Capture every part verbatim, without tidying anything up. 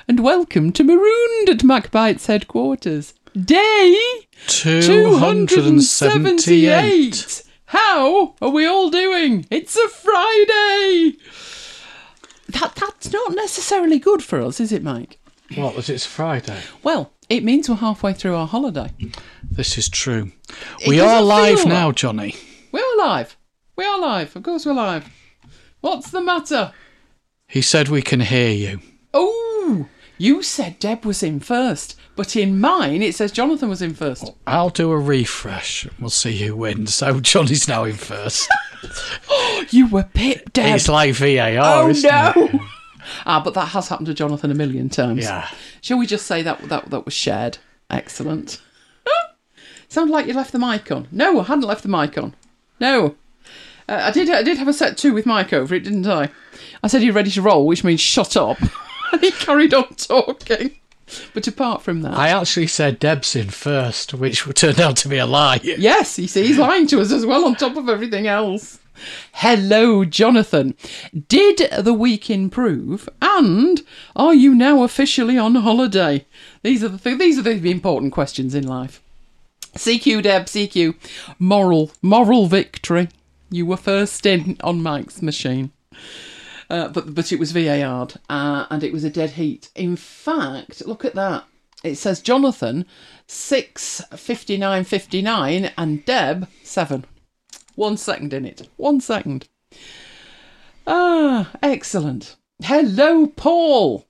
and welcome to Marooned at MacBite's headquarters. Day two hundred seventy-eight. How are we all doing? It's a Friday. That That's not necessarily good for us, is it, Mike? What, that it's Friday? Well, it means we're halfway through our holiday. This is true. It we are live like... now, Johnny. We are live. We are live. Of course we're live. What's the matter? He said we can hear you. Oh, you said Deb was in first, but in mine it says Jonathan was in first. I'll do a refresh. We'll see who wins. So Johnny's now in first. You were pipped, Deb. It's like V A R, oh, isn't no. it? Ah, but that has happened to Jonathan a million times. Yeah. Shall we just say that that, that was shared? Excellent. Sounded like you left the mic on. No, I hadn't left the mic on. No. Uh, I did I did have a set two with Mike over it, didn't I? I said you're ready to roll, which means shut up. And he carried on talking. But apart from that... I actually said Deb's in first, which turned out to be a lie. Yes, you see, he's lying to us as well on top of everything else. Hello, Jonathan. Did the week improve? And are you now officially on holiday? These are the th- these are the important questions in life. C Q, Deb, C Q. Moral, moral victory. You were first in on Mike's machine. Uh, but but it was V A R'd, uh, and it was a dead heat. In fact, look at that. It says Jonathan, six fifty-nine fifty-nine, and Deb, seven. One second in it. One second. Ah, excellent. Hello, Paul.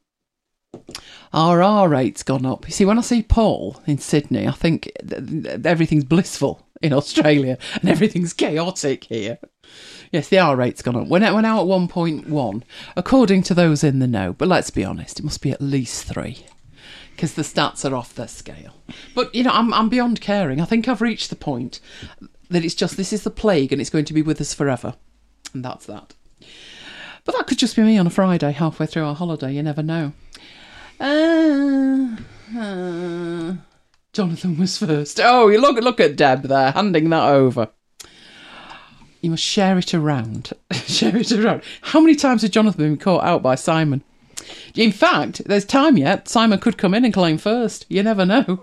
Our R rate's gone up. You see, when I see Paul in Sydney, I think th- everything's blissful in Australia and everything's chaotic here. Yes, the R rate's gone up. We're now, we're now at one point one, according to those in the know. But let's be honest, it must be at least three, because the stats are off their scale. But, you know, I'm, I'm beyond caring. I think I've reached the point that it's just, this is the plague and it's going to be with us forever. And that's that. But that could just be me on a Friday, halfway through our holiday. You never know. Uh, uh, Jonathan was first. Oh, you look, look at Deb there, handing that over. You must share it around. Share it around. How many times has Jonathan been caught out by Simon? In fact, there's time yet. Simon could come in and claim first. You never know.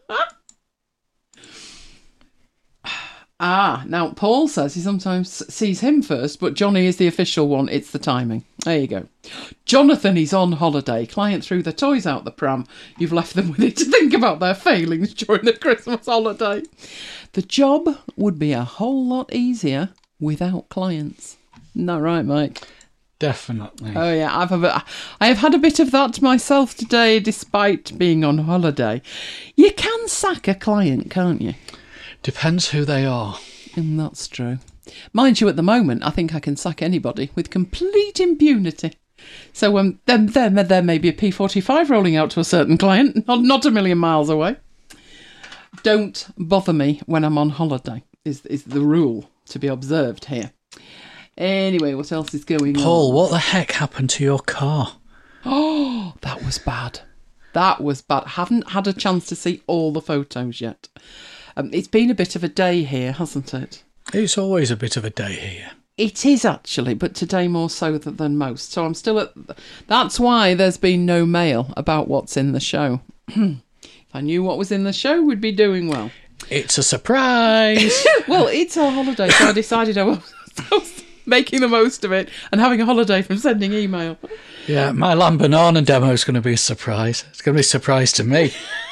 Ah, now Paul says he sometimes sees him first, but Johnny is the official one. It's the timing. There you go. Jonathan is on holiday. Client threw the toys out the pram. You've left them with it to think about their failings during the Christmas holiday. The job would be a whole lot easier without clients. Isn't that right, Mike? Definitely. Oh yeah, I've a, I have had a bit of that myself today, despite being on holiday. You can sack a client, can't you? Depends who they are. And that's true. Mind you, at the moment, I think I can sack anybody with complete impunity. So um, then, then there may be a P forty-five rolling out to a certain client, not, not a million miles away. Don't bother me when I'm on holiday, is, is the rule to be observed here. Anyway, what else is going Paul, on? Paul, what the heck happened to your car? Oh, that was bad. That was bad. I haven't had a chance to see all the photos yet. Um, it's been a bit of a day here, hasn't it? It's always a bit of a day here. It is actually, but today more so than, than most. So I'm still at... That's why there's been no mail about what's in the show. If I knew what was in the show, we'd be doing well. It's a surprise. Well, it's our holiday, so I decided I was, I was making the most of it and having a holiday from sending email. Yeah, my lamb banana demo is going to be a surprise. It's going to be a surprise to me.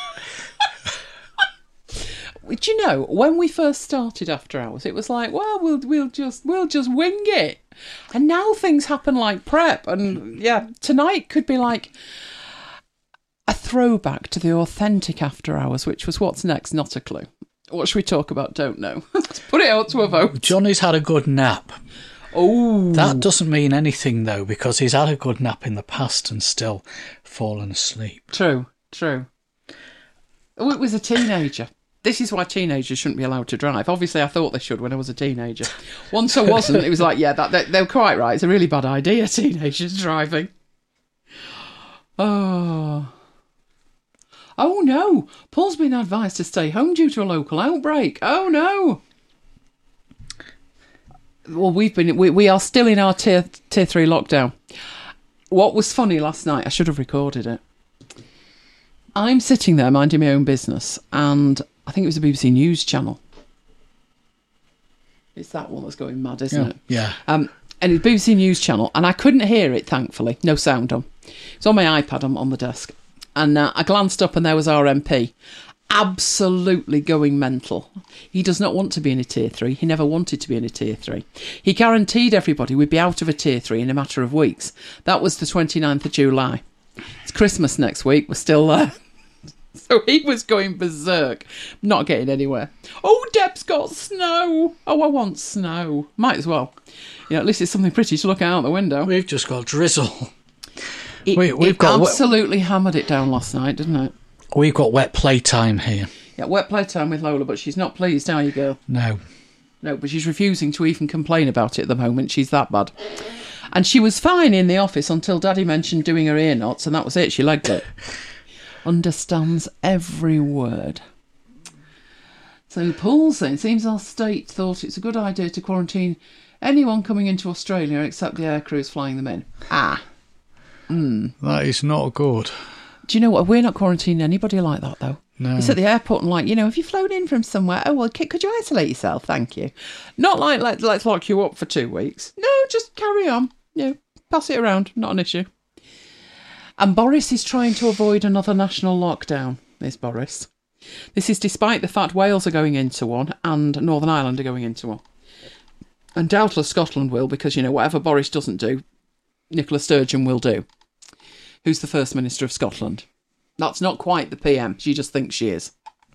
Do you know, when we first started After Hours, it was like, well, we'll we'll just we'll just wing it, and now things happen like prep, and yeah, tonight could be like a throwback to the authentic After Hours, which was What's Next, not a clue. What should we talk about? Don't know. Let's put it out to a vote. Johnny's had a good nap. Oh, that doesn't mean anything though, because he's had a good nap in the past and still fallen asleep. True, true. Oh, it was a teenager. This is why teenagers shouldn't be allowed to drive. Obviously, I thought they should when I was a teenager. Once I wasn't, it was like, yeah, that, they, they were quite right. It's a really bad idea, teenagers driving. Oh. Oh, no. Paul's been advised to stay home due to a local outbreak. Oh, no. Well, we've been, we, we are still in our tier, tier three lockdown. What was funny last night, I should have recorded it. I'm sitting there minding my own business, and I think it was the B B C News channel. It's that one that's going mad, isn't Yeah. it? Yeah. Um, and it's B B C News channel, and I couldn't hear it, thankfully. No sound on. It's on my iPad on, on the desk. And uh, I glanced up, and there was our M P. Absolutely going mental. He does not want to be in a tier three. He never wanted to be in a tier three. He guaranteed everybody we'd be out of a tier three in a matter of weeks. That was the twenty-ninth of July. It's Christmas next week. We're still there. So he was going berserk. Not getting anywhere. Oh, Deb's got snow. Oh, I want snow. Might as well. You know, at least it's something pretty to look out the window. We've just got drizzle. It, we, we've it got absolutely wet, hammered it down last night, didn't it? We've got wet playtime here. Yeah, wet playtime with Lola, but she's not pleased, are you, girl? No. No, but she's refusing to even complain about it at the moment. She's that bad. And she was fine in the office until Daddy mentioned doing her ear knots, and that was it. She legged it. Understands every word. So Paul's saying, seems our state thought it's a good idea to quarantine anyone coming into Australia except the air crews flying them in. Ah. Mm. That is not good. Do you know what? We're not quarantining anybody like that, though. No. It's at the airport and like, you know, have you flown in from somewhere? Oh, well, could you isolate yourself? Thank you. Not like, let, let's lock you up for two weeks. No, just carry on. You know, pass it around. Not an issue. And Boris is trying to avoid another national lockdown, is Boris. This is despite the fact Wales are going into one and Northern Ireland are going into one. And doubtless Scotland will, because, you know, whatever Boris doesn't do, Nicola Sturgeon will do. Who's the First Minister of Scotland? That's not quite the P M. She just thinks she is.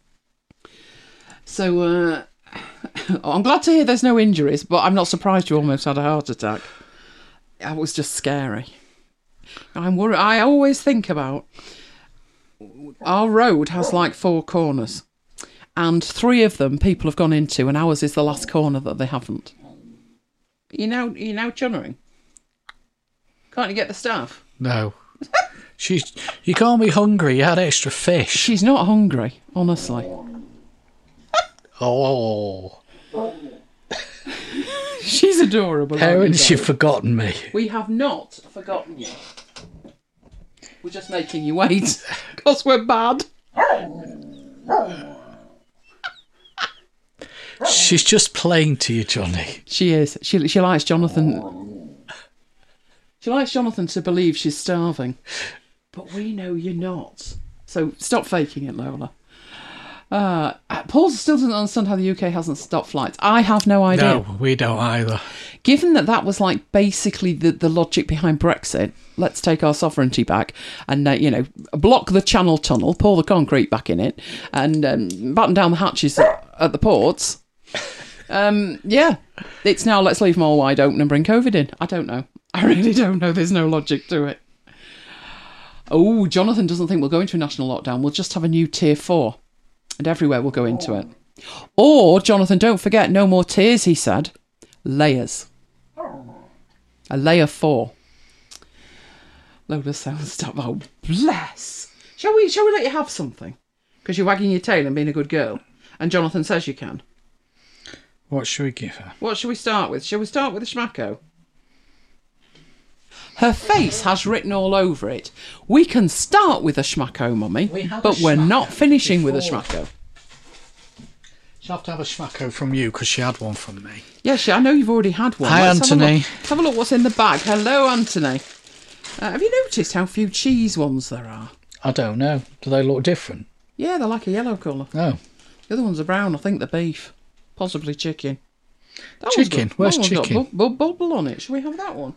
So, uh, I'm glad to hear there's no injuries, but I'm not surprised you almost had a heart attack. It was just scary. I'm worried. I always think about our road has like four corners, and three of them people have gone into, and ours is the last corner that they haven't. You know, you know, chunnering. Can't you get the staff? No. She's. You can't be hungry. You had extra fish. She's not hungry, honestly. Oh. She's adorable. Parents, you've forgotten me. We have not forgotten you. We're just making you wait because we're bad. She's just playing to you, Johnny. She is. She she likes Jonathan. She likes Jonathan to believe she's starving. But we know you're not. So stop faking it, Lola. Uh, Paul still doesn't understand how the U K hasn't stopped flights. I have no idea. No, we don't either. Given that that was like basically the, the logic behind Brexit, let's take our sovereignty back and, uh, you know, block the Channel Tunnel, pour the concrete back in it, and um, batten down the hatches at, at the ports. Um, yeah, it's now let's leave them all wide open and bring COVID in. I don't know. I really don't know. There's no logic to it. Oh, Jonathan doesn't think we'll go into a national lockdown. We'll just have a new tier four. And everywhere will go into it. Or, Jonathan, don't forget, no more tiers, he said. Layers. A layer four. Lola sounds stuff. Oh, bless. Shall we, shall we let you have something? Because you're wagging your tail and being a good girl. And Jonathan says you can. What should we give her? What should we start with? Shall we start with the schmacko? Her face has written all over it. We can start with a schmacko, Mummy, we but we're not finishing before. With a schmacko. She'll have to have a schmacko from you because she had one from me. Yes, yeah, I know you've already had one. Hi, Let's Anthony. Have a, Let's have a look what's in the bag. Hello, Anthony. Uh, have you noticed how few cheese ones there are? I don't know. Do they look different? Yeah, they're like a yellow colour. Oh. The other ones are brown. I think they're beef. Possibly chicken. That chicken? Got, Where's that chicken? Got bu- bu- bubble on it. Shall we have that one?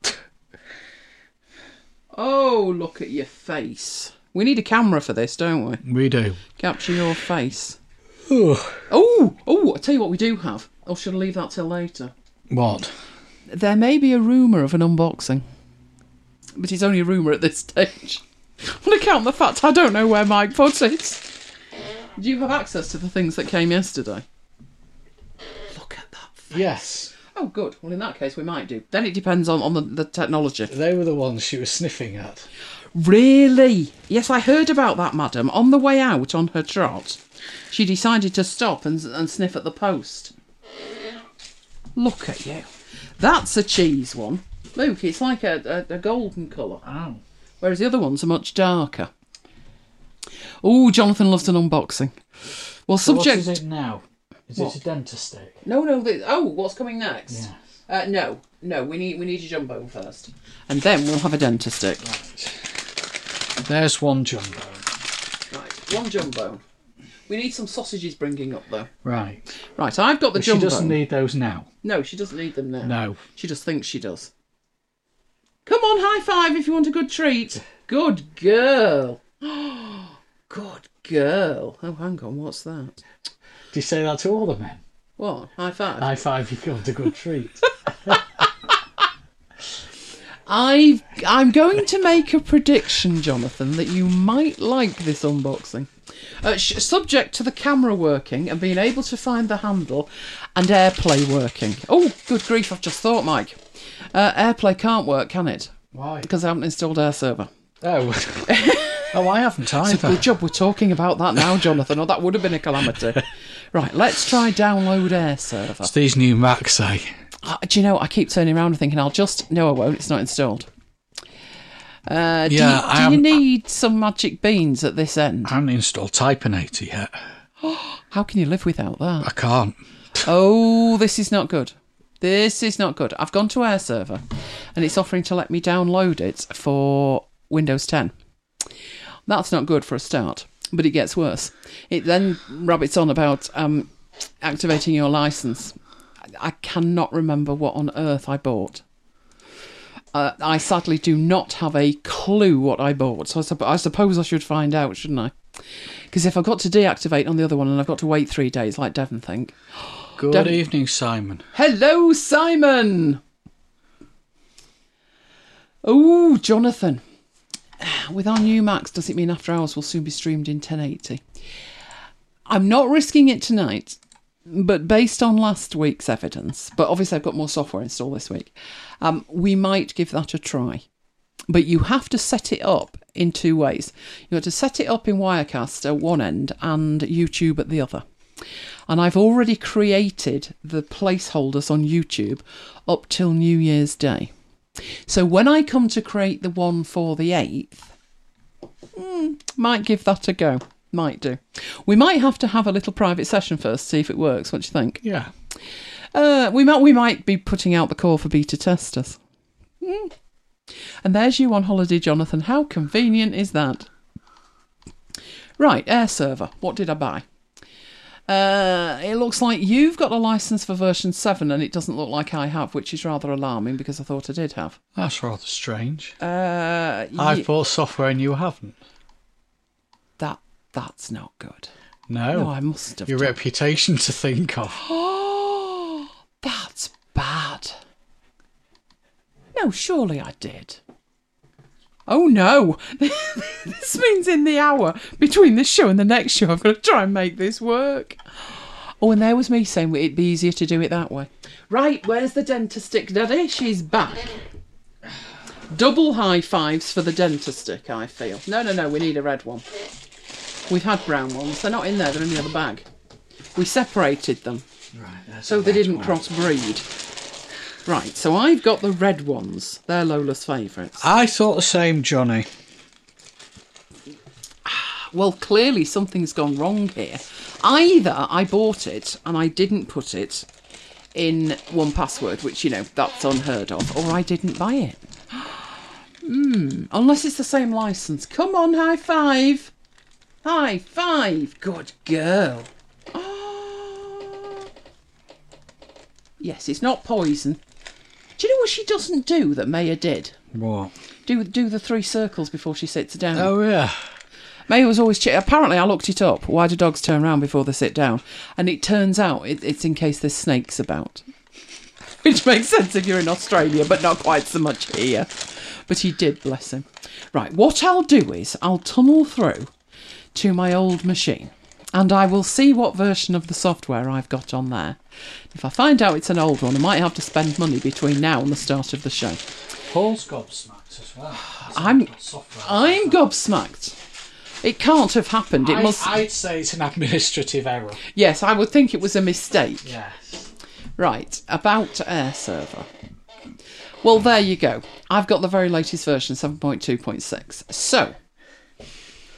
Oh, look at your face. We need a camera for this, don't we? We do. Capture your face. oh, oh, I'll tell you what we do have. Or should I leave that till later? What? There may be a rumour of an unboxing. But it's only a rumour at this stage. On account of the fact I don't know where Mike put it. Do you have access to the things that came yesterday? Look at that face. Yes. Oh, good. Well, in that case, we might do. Then it depends on, on the, the technology. They were the ones she was sniffing at. Really? Yes, I heard about that, madam. On the way out on her trot, she decided to stop and, and sniff at the post. Look at you. That's a cheese one. Look, it's like a, a, a golden colour. Oh. Whereas the other ones are much darker. Oh, Jonathan loves an unboxing. Well, So subject... what is it now? Is What? it a dentist stick? No, no. The... Oh, what's coming next? Yeah. Uh, no, no. We need we need a jumbo first, and then we'll have a dentist stick. Right. There's one jumbo. Right, one jumbo. We need some sausages bringing up though. Right. Right, I've got the But jumbo. she doesn't need those now. No, she doesn't need them now. No. She just thinks she does. Come on, high five if you want a good treat. Good girl. Good girl. Oh, hang on, what's that? Do you say that to all the men? What? High five? High five if you want a good treat. I've, I'm going to make a prediction, Jonathan, that you might like this unboxing. Uh, sh- subject to the camera working and being able to find the handle and AirPlay working. Oh, good grief, I've just thought, Mike. Uh, AirPlay can't work, can it? Why? Because I haven't installed AirServer. Oh. Oh, I haven't either. It's a good job we're talking about that now, Jonathan, or that would have been a calamity. Right, let's try download AirServer. What's these new Macs say? Uh, do you know, I keep turning around and thinking, I'll just... No, I won't. It's not installed. Uh, do Yeah, you, I do you am- need some magic beans at this end? I haven't installed Typinator yet. How can you live without that? I can't. Oh, this is not good. This is not good. I've gone to AirServer, and it's offering to let me download it for Windows ten. That's not good for a start, but it gets worse. It then rabbits on about um, activating your license. I cannot remember what on earth I bought. Uh, I sadly do not have a clue what I bought, so I, supp- I suppose I should find out, shouldn't I? Because if I've got to deactivate on the other one and I've got to wait three days, like Devon think. Good Devon- evening, Simon. Hello, Simon! Oh, Jonathan. With our new Macs, does it mean After Hours will soon be streamed in ten eighty? I'm not risking it tonight, but based on last week's evidence, but obviously I've got more software installed this week, um, we might give that a try. But you have to set it up in two ways. You have to set it up in Wirecast at one end and YouTube at the other. And I've already created the placeholders on YouTube up till New Year's Day. So when I come to create the one for the eighth, mm, might give that a go. Might do. We might have to have a little private session first, see if it works. What do you think? Yeah. Uh, we might we might be putting out the call for beta testers. Mm. And there's you on holiday, Jonathan. How convenient is that? Right, AirServer. What did I buy? Uh, it looks like you've got a license for version seven and it doesn't look like I have, which is rather alarming because I thought I did have. That's rather strange. Uh, I've ye- bought software and you haven't. that That's not good. No. No, I must have Your done. reputation to think of. Oh, that's bad. No, surely I did. Oh no! This means in the hour between this show and the next show, I've got to try and make this work. Oh, and there was me saying it'd be easier to do it that way. Right, where's the dentist stick, Daddy? She's back. Double high fives for the dentist stick, I feel. No, no, no, we need a red one. We've had brown ones. They're not in there, they're in the other bag. We separated them Right, so they didn't crossbreed. Right, so I've got the red ones. They're Lola's favourites. I thought the same, Johnny. Well, clearly something's gone wrong here. Either I bought it and I didn't put it in one password, which, you know, that's unheard of, or I didn't buy it. Hmm, unless it's the same licence. Come on, high five. High five. Good girl. Oh. Yes, it's not poison. Do you know what she doesn't do that Maya did? What? Do do the three circles before she sits down. Oh, yeah. Maya was always... Ch- apparently, I looked it up. Why do dogs turn around before they sit down? And it turns out it, it's in case there's snakes about. Which makes sense if you're in Australia, but not quite so much here. But he did, bless him. Right, what I'll do is I'll tunnel through to my old machine and I will see what version of the software I've got on there. If I find out it's an old one, I might have to spend money between now and the start of the show. Paul's gobsmacked as well. I'm I'm gobsmacked. It can't have happened. It I, must. I'd say it's an administrative error. Yes, I would think it was a mistake. Yes. Right, about AirServer. Well, there you go. I've got the very latest version, seven point two point six. So,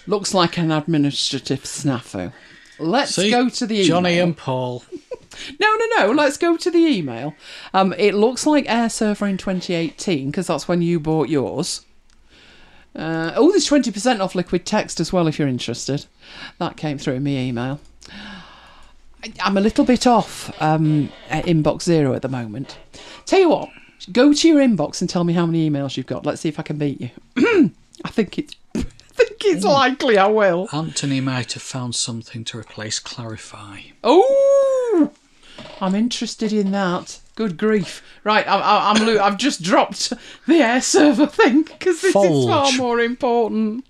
Looks like an administrative snafu. Let's See, go to the email. Johnny and Paul. No, no, no. Let's go to the email. Um, it looks like Air Server in twenty eighteen, because that's when you bought yours. Uh, oh, there's twenty percent off liquid text as well, if you're interested. That came through in my email. I, I'm a little bit off um, at inbox zero at the moment. Tell you what, go to your inbox and tell me how many emails you've got. Let's see if I can beat you. I think it's... I think it's likely I will. Anthony might have found something to replace Clarify. Oh, I'm interested in that. Good grief! Right, I, I, I'm. Lo- I've just dropped the Air Server thing because this Folge. is far more important.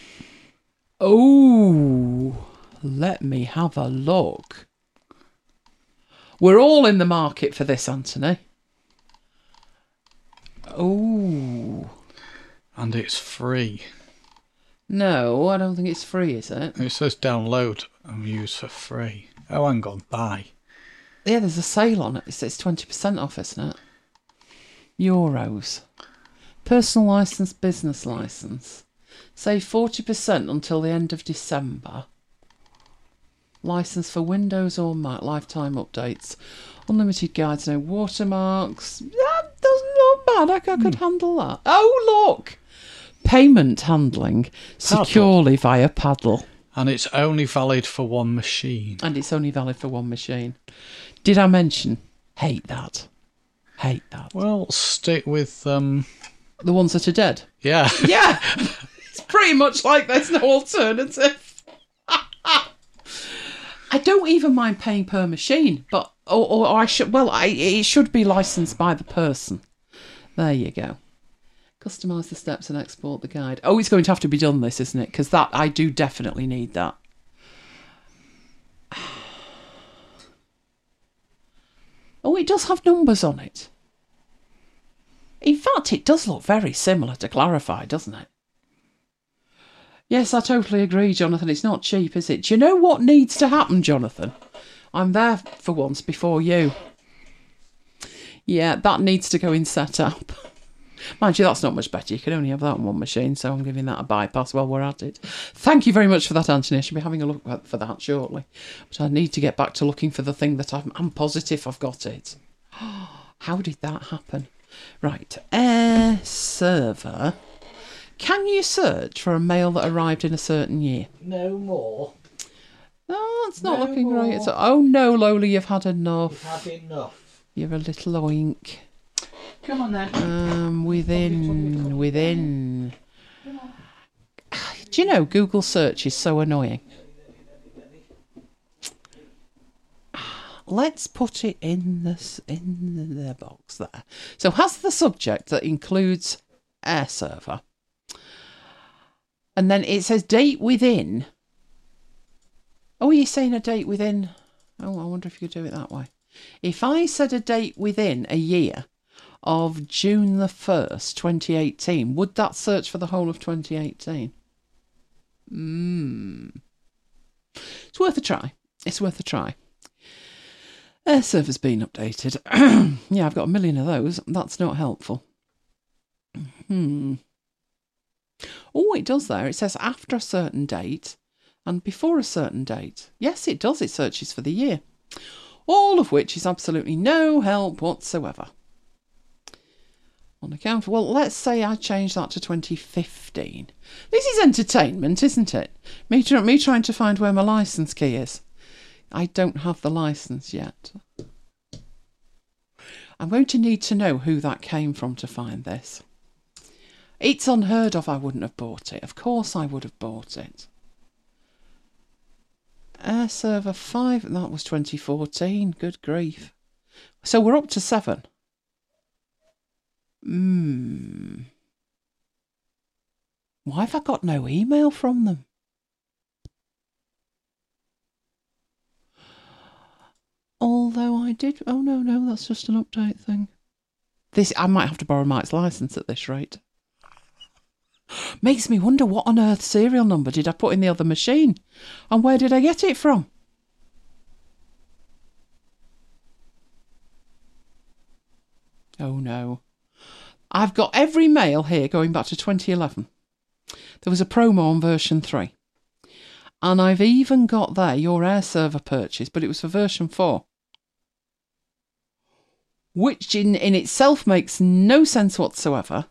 Oh, let me have a look. We're all in the market for this, Anthony. Oh, And it's free. no, I don't think it's free, is it? It says download and use for free. Oh, hang on, buy. Yeah, there's a sale on it. It says twenty percent off, isn't it? Euros. Personal licence, business licence. Save forty percent until the end of December. Licence for Windows or Mac. Lifetime updates. Unlimited guides, no watermarks. That doesn't look bad. I, I could handle that. Oh, look! Payment handling securely via Paddle. And it's only valid for one machine. And it's only valid for one machine. Did I mention? Hate that. Hate that. Well, stick with, um... The ones that are dead. yeah. Yeah! It's pretty much like there's no alternative. I don't even mind paying per machine, but... Or, or I should... Well, I, it should be licensed by the person. There you go. Customise the steps and export the guide. Oh, it's going to have to be done, this, isn't it? Because that, I do definitely need that. Oh, it does have numbers on it. In fact, it does look very similar to Clarify, doesn't it? Yes, I totally agree, Jonathan. It's not cheap, is it? Do you know what needs to happen, Jonathan? I'm there for once before you. Yeah, that needs to go in setup. Mind you, that's not much better. You can only have that on one machine, so I'm giving that a bypass while we're at it. Thank you very much for that, Anthony. I should be having a look for that shortly. But I need to get back to looking for the thing that I'm, I'm positive I've got it. How did that happen? Right, Air Server. Can you search for a mail that arrived in a certain year? No more. Oh, it's not No looking more. great. It's, oh no, Lola, you've had enough. You've had enough. You're a little oink. Come on then. Um, within, within. Do you know Google search is so annoying? Let's put it in this in the box there. So has the subject that includes Air Server, and then it says date within. Oh, you're saying a date within? Oh, I wonder if you could do it that way. If I said a date within a year of June the first, twenty eighteen, would that search for the whole of twenty eighteen? Hmm. It's worth a try. It's worth a try. Air Server's been updated. Yeah, I've got a million of those. That's not helpful. Hmm. Oh, it does there. It says after a certain date and before a certain date. Yes, it does. It searches for the year. All of which is absolutely no help whatsoever. On account, well, let's say I change that to twenty fifteen. This is entertainment, isn't it? Me, tr- me trying to find where my licence key is. I don't have the licence yet. I'm going to need to know who that came from to find this. It's unheard of I wouldn't have bought it. Of course I would have bought it. Air Server five, that was twenty fourteen. Good grief. So we're up to seven. Hmm. Why have I got no email from them? Although I did... Oh, no, no, that's just an update thing. This I might have to borrow Mike's licence at this rate. Makes me wonder what on earth serial number did I put in the other machine? And where did I get it from? Oh, no. I've got every mail here going back to twenty eleven. There was a promo on version three. And I've even got there your Air server purchase, but it was for version four. Which in, in itself makes no sense whatsoever.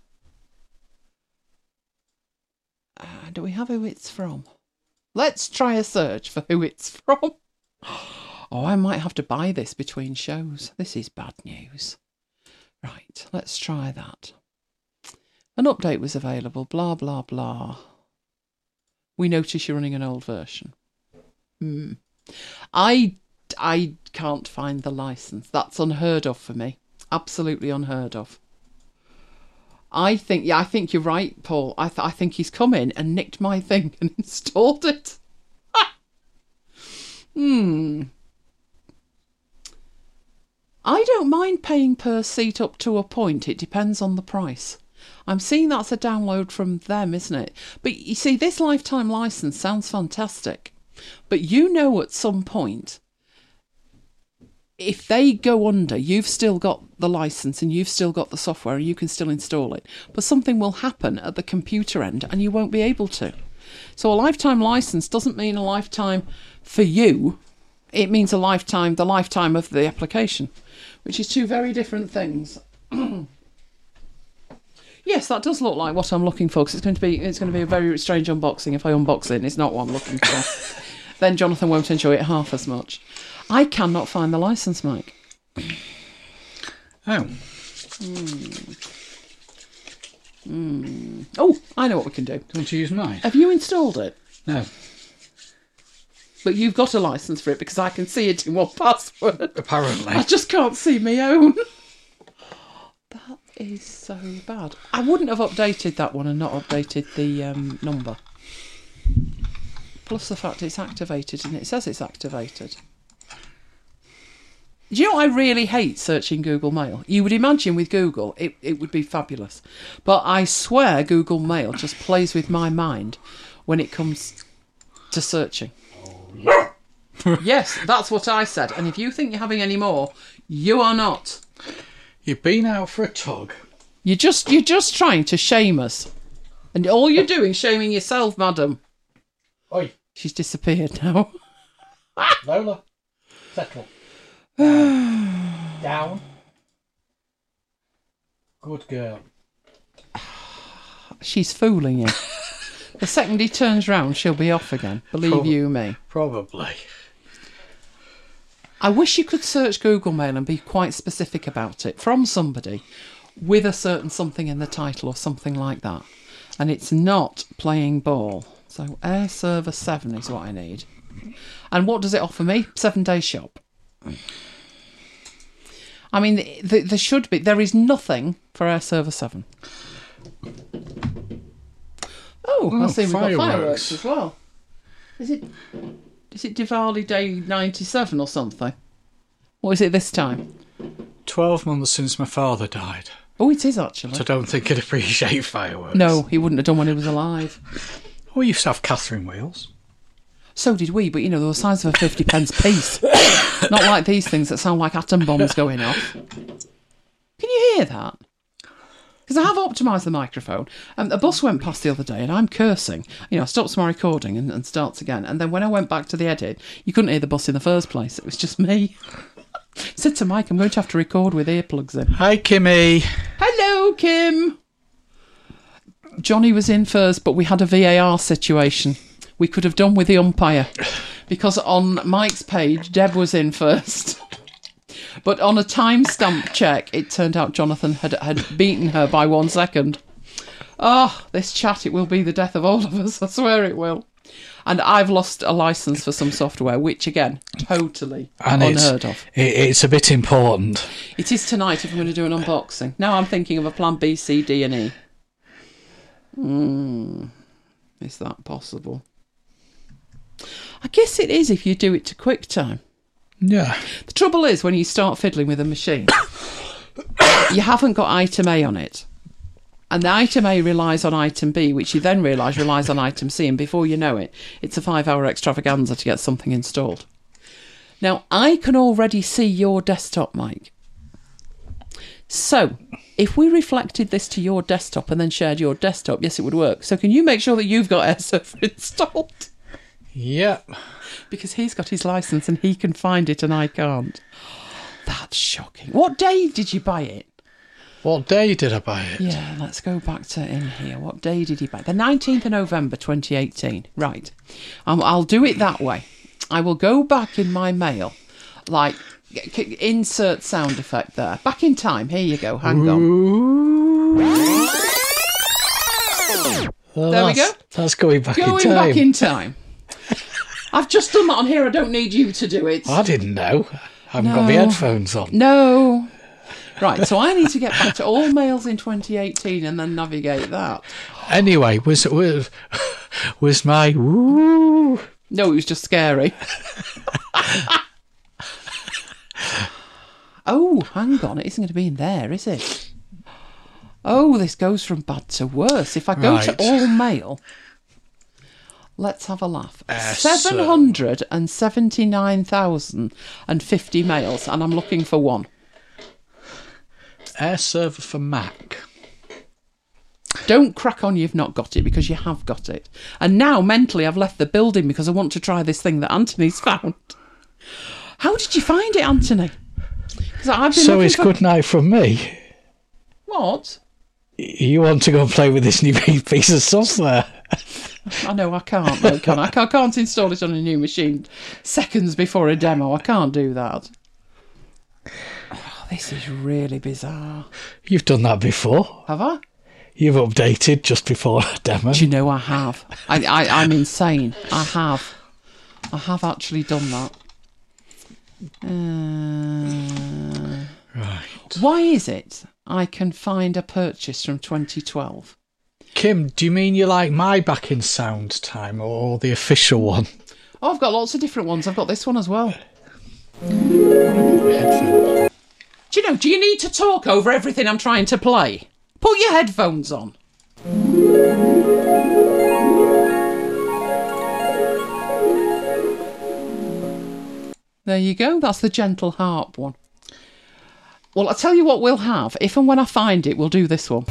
Uh, do we have who it's from? Let's try a search for who it's from. Oh, I might have to buy this between shows. This is bad news. Right, let's try that. An update was available, blah, blah, blah. We notice you're running an old version. Hmm. I, I can't find the license. That's unheard of for me. Absolutely unheard of. I think, yeah, I think you're right, Paul. I, th- I think he's come in and nicked my thing and installed it. Hmm. I don't mind paying per seat up to a point. It depends on the price. I'm seeing that's a download from them, isn't it? But you see, this lifetime license sounds fantastic. But you know at some point, if they go under, you've still got the license and you've still got the software and you can still install it. But something will happen at the computer end and you won't be able to. So a lifetime license doesn't mean a lifetime for you. It means a lifetime, the lifetime of the application, which is two very different things. Yes, that does look like what I'm looking for, because it's going to be it's going to be a very strange unboxing if I unbox it and it's not what I'm looking for. Then Jonathan won't enjoy it half as much. I cannot find the license, Mike. Oh. Mm. Mm. Oh, I know what we can do. Do you want to use mine? Have you installed it? No. But you've got a license for it because I can see it in one password. Apparently. I just can't see my own. That is so bad. I wouldn't have updated that one and not updated the um, number. Plus the fact it's activated and it says it's activated. Do you know what I really hate searching Google Mail? You would imagine with Google it, it would be fabulous. But I swear Google Mail just plays with my mind when it comes to searching. Yes, that's what I said. And if you think you're having any more, you are not. You've been out for a tug. You're just you're just trying to shame us. And all you're doing is shaming yourself, madam. Oi. She's disappeared now. Lola, settle. Down. Down. Good girl. She's fooling you. The second he turns round, she'll be off again. Believe Prob- you me. Probably. I wish you could search Google Mail and be quite specific about it from somebody with a certain something in the title or something like that. And it's not playing ball. So Air Server seven is what I need. And what does it offer me? Seven day shop. I mean, th- th- there should be. There is nothing for Air Server seven. Oh, oh I see we've fireworks. got fireworks as well. Is it is it Diwali Day ninety-seven or something? What is it this time? Twelve months since my father died. Oh, it is actually. So I don't think he'd appreciate fireworks. No, he wouldn't have done when he was alive. We used to have Catherine wheels. So did we, but you know, they were the size of a fifty pence piece. Not like these things that sound like atom bombs going off. Can you hear that? Because I have optimised the microphone. Um, a bus went past the other day and I'm cursing. You know, I stops my recording and, and starts again. And then when I went back to the edit, you couldn't hear the bus in the first place. It was just me. Said to Mike, I'm going to have to record with earplugs in. Hi, Kimmy. Hello, Kim. Johnny was in first, but we had a V A R situation. We could have done with the umpire. Because on Mike's page, Deb was in first. But on a timestamp check, it turned out Jonathan had, had beaten her by one second. Oh, this chat, it will be the death of all of us. I swear it will. And I've lost a licence for some software, which, again, totally and unheard it's, of. It, it's a bit important. It is tonight if I'm going to do an unboxing. Now I'm thinking of a plan B, C, D and E. Mm, is that possible? I guess it is if you do it to QuickTime. Yeah. The trouble is, when you start fiddling with a machine, you haven't got item A on it. And the item A relies on item B, which you then realise relies on item C. And before you know it, it's a five-hour extravaganza to get something installed. Now, I can already see your desktop, Mike. So, if we reflected this to your desktop and then shared your desktop, yes, it would work. So can you make sure that you've got AirServer installed? Yep. Because he's got his licence and he can find it and I can't. That's shocking. What day did you buy it? What day did I buy it? Yeah, let's go back to in here. What day did he buy it? The nineteenth of November twenty eighteen. Right. Um, I'll do it that way. I will go back in my mail. Like, insert sound effect there. Back in time. Here you go. Hang on. Well, there we go. That's going back going in time. Going back in time. I've just done that on here. I don't need you to do it. I didn't know. I haven't No. got my headphones on. No. Right, so I need to get back to all mails in twenty eighteen and then navigate that. Anyway, was was was my woo? No, it was just scary. Oh, hang on, it isn't going to be in there, is it? Oh, this goes from bad to worse. If I go Right. to all mail, let's have a laugh. Uh, seven hundred seventy-nine thousand fifty mails, and I'm looking for one. Air server for Mac. Don't crack on you've not got it, because you have got it. And now, mentally, I've left the building because I want to try this thing that Anthony's found. How did you find it, Anthony? 'Cause I've been So looking it's for... good night from me. What? You want to go and play with this new piece of software? I know I can't, though, can I? I can't install it on a new machine seconds before a demo. I can't do that. Oh, this is really bizarre. You've done that before. Have I? You've updated just before a demo. Do you know I have? I, I, I'm insane. I have. I have actually done that. Uh, Right. why is it I can find a purchase from twenty twelve? Kim, do you mean you like my back in sound time or the official one? Oh, I've got lots of different ones. I've got this one as well. Headphones. Do you know, do you need to talk over everything I'm trying to play? Put your headphones on. There you go. That's the gentle harp one. Well, I'll tell you what we'll have. If and when I find it, we'll do this one.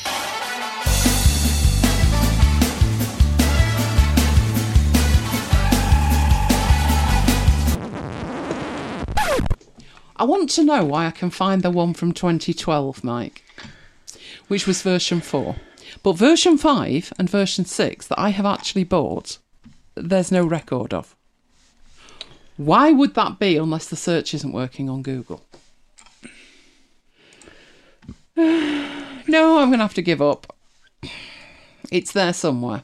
I want to know why I can find the one from twenty twelve, Mike, which was version four. But version five and version six that I have actually bought, there's no record of. Why would that be unless the search isn't working on Google? No, I'm going to have to give up. It's there somewhere.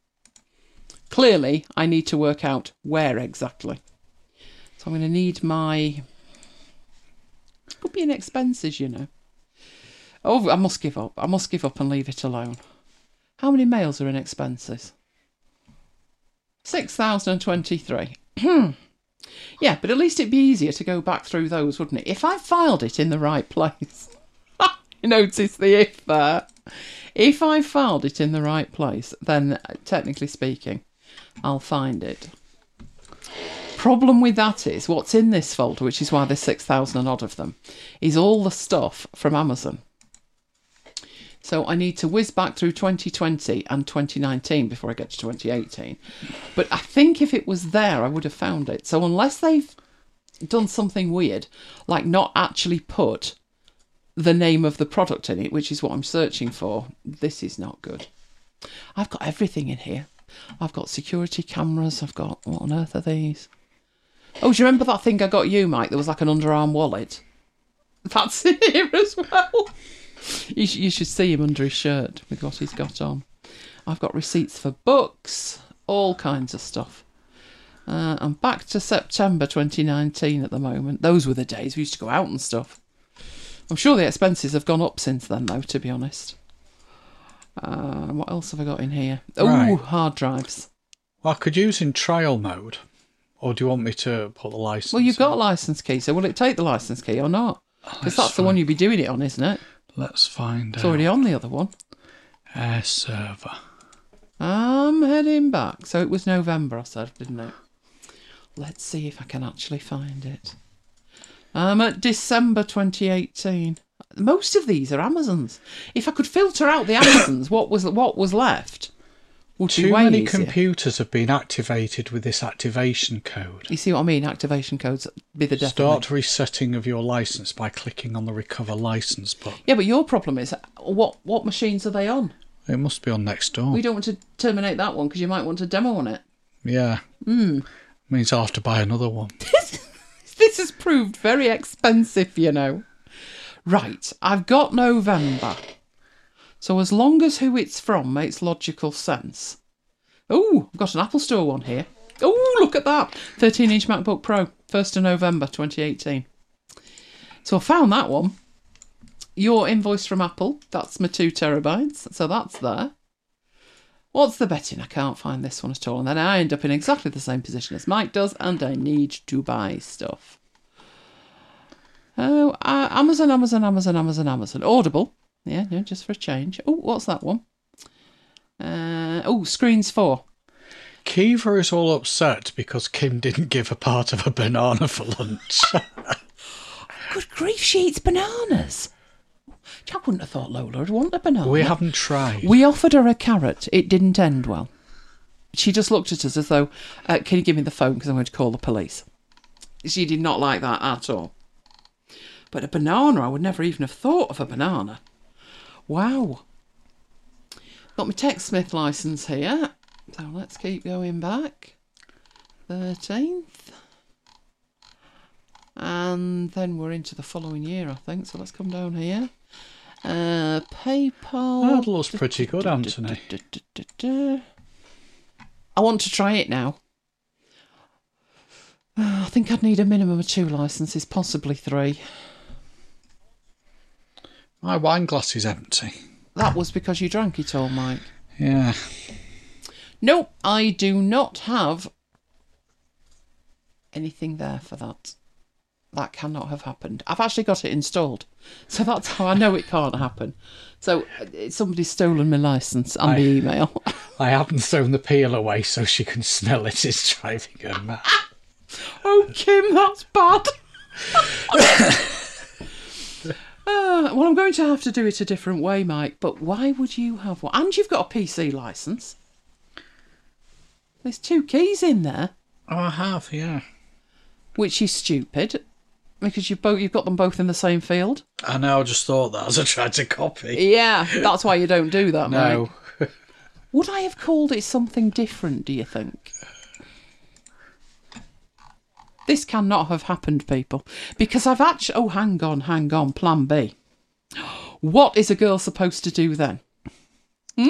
Clearly, I need to work out where exactly. So I'm going to need my... Could be in expenses, you know. Oh, I must give up. I must give up and leave it alone. How many mails are in expenses? six thousand twenty-three. Yeah, but at least it'd be easier to go back through those, wouldn't it? If I filed it in the right place. You notice the if there. If I filed it in the right place, then technically speaking, I'll find it. Problem with that is, what's in this folder, which is why there's six thousand and odd of them, is all the stuff from Amazon. So I need to whiz back through twenty twenty and twenty nineteen before I get to twenty eighteen. But I think if it was there, I would have found it. So unless they've done something weird, like not actually put the name of the product in it, which is what I'm searching for, this is not good. I've got everything in here. I've got security cameras. I've got... What on earth are these? Oh, do you remember that thing I got you, Mike? There was like an underarm wallet. That's in here as well. You, sh- you should see him under his shirt with what he's got on. I've got receipts for books, all kinds of stuff. Uh, I'm back to September twenty nineteen at the moment. Those were the days we used to go out and stuff. I'm sure the expenses have gone up since then, though, to be honest. Uh, what else have I got in here? Oh, Right. hard drives. Well, I could use in trial mode. Or do you want me to put the license Well, you've got a in? license key, so will it take the license key or not? Because Let's that's the one you'd be doing it on, isn't it? Let's find It's out. already on the other one. Air server. I'm heading back. So it was November, I said, didn't it? Let's see if I can actually find it. I'm at December twenty eighteen. Most of these are Amazons. If I could filter out the Amazons, what was what was left would be Too way many easier. computers have been activated with this activation code. You see what I mean? Activation codes be the death of Start me. resetting of your license by clicking on the recover license button. Yeah, but your problem is, what what machines are they on? It must be on next door. We don't want to terminate that one because you might want a demo on it. Yeah. Mm. Means I'll have to buy another one. This has proved very expensive, you know. Right, I've got November. So as long as who it's from makes logical sense. Oh, I've got an Apple Store one here. Oh, look at that. thirteen inch MacBook Pro, first of November twenty eighteen. So I found that one. Your invoice from Apple, that's my two terabytes. So that's there. What's the betting? I can't find this one at all. And then I end up in exactly the same position as Mike does, and I need to buy stuff. Oh, uh, Amazon, Amazon, Amazon, Amazon, Amazon. Audible. Yeah, yeah, just for a change. Oh, what's that one? Uh, oh, Screens four. Kiva is all upset because Kim didn't give a part of a banana for lunch. Good grief, she eats bananas. I wouldn't have thought Lola would want a banana. We haven't tried. We offered her a carrot. It didn't end well. She just looked at us as though, uh, can you give me the phone because I'm going to call the police. She did not like that at all. But a banana, I would never even have thought of a banana. Wow. Got my TechSmith licence here. So let's keep going back. thirteenth. And then we're into the following year, I think. So let's come down here. Uh, PayPal. That looks pretty good, Anthony. I want to try it now. Uh, I think I'd need a minimum of two licences, possibly three. My wine glass is empty. That was because you drank it all, Mike. Yeah. Nope, I do not have anything there for that. That cannot have happened. I've actually got it installed. So that's how I know it can't happen. So uh, somebody's stolen my licence and I, the email. I haven't thrown the peel away so she can smell it. It's driving her mad. Oh, Kim, that's bad. uh, well, I'm going to have to do it a different way, Mike. But why would you have one? And you've got a P C licence. There's two keys in there. Oh, I have, yeah. Which is stupid. Because you've both you've got them both in the same field. I know, I just thought that as I tried to copy. Yeah, that's why you don't do that, No. Mike. Would I have called it something different, do you think? This cannot have happened, people. Because I've actually... Oh, hang on, hang on. Plan B. What is a girl supposed to do then? Hmm?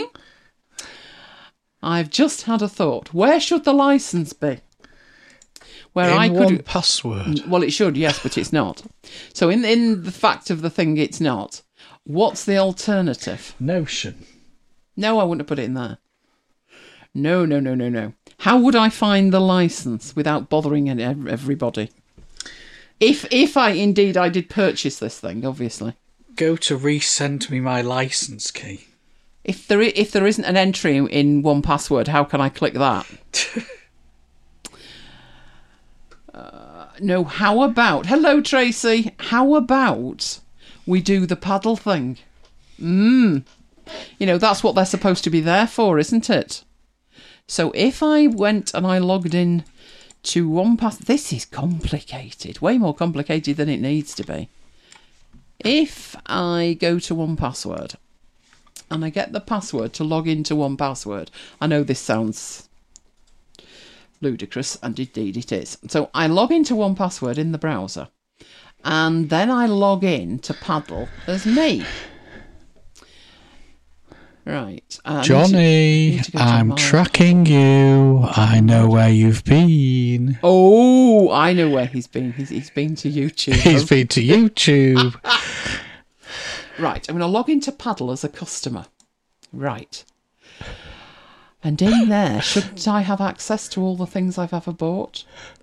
I've just had a thought. Where should the licence be? Where in I could one password. Well, it should, yes, but it's not. So in in the fact of the thing, it's not. What's the alternative? Notion. No, I wouldn't have put it in there. No, no, no, no, no. How would I find the licence without bothering any, everybody? If if I indeed I did purchase this thing, obviously. Go to resend me my licence key. If there if there isn't an entry in one password, how can I click that? uh, no, how about... Hello, Tracy. How about we do the paddle thing? Mmm. You know, that's what they're supposed to be there for, isn't it? So if I went and I logged in to one pass... This is complicated. Way more complicated than it needs to be. If I go to one password and I get the password to log into one password... I know this sounds ludicrous, and indeed it is. So I log into one password in the browser and then I log in to Paddle as me. Right. Uh, Johnny, need to- need to go to I'm my- tracking you. I know where you've been. Oh, I know where he's been. He's, he's been to YouTube. He's been to YouTube. Right, I'm going to log into Paddle as a customer. Right. And in there, should I have access to all the things I've ever bought?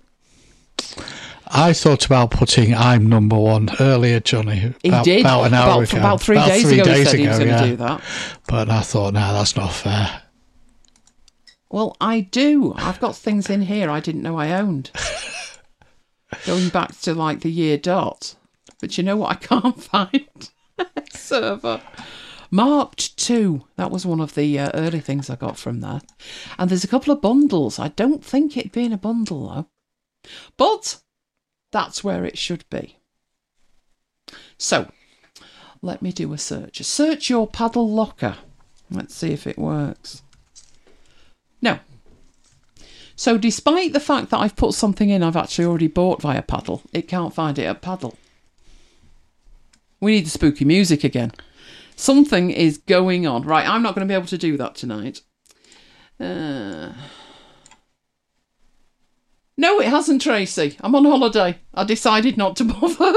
I thought about putting I'm number one earlier, Johnny. He about, did. About an hour about, ago. about three about days three ago days he said ago, he was going to yeah. do that. But I thought, no, that's not fair. Well, I do. I've got things in here I didn't know I owned. Going back to like the year dot. But you know what I can't find? Server. Marked two. That was one of the uh, early things I got from there. And there's a couple of bundles. I don't think it'd be in a bundle, though. But that's where it should be. So, let me do a search. Search your paddle locker. Let's see if it works. No. So, despite the fact that I've put something in I've actually already bought via Paddle, it can't find it at Paddle. We need the spooky music again. Something is going on. Right, I'm not going to be able to do that tonight. Uh... No, it hasn't, Tracy. I'm on holiday. I decided not to bother.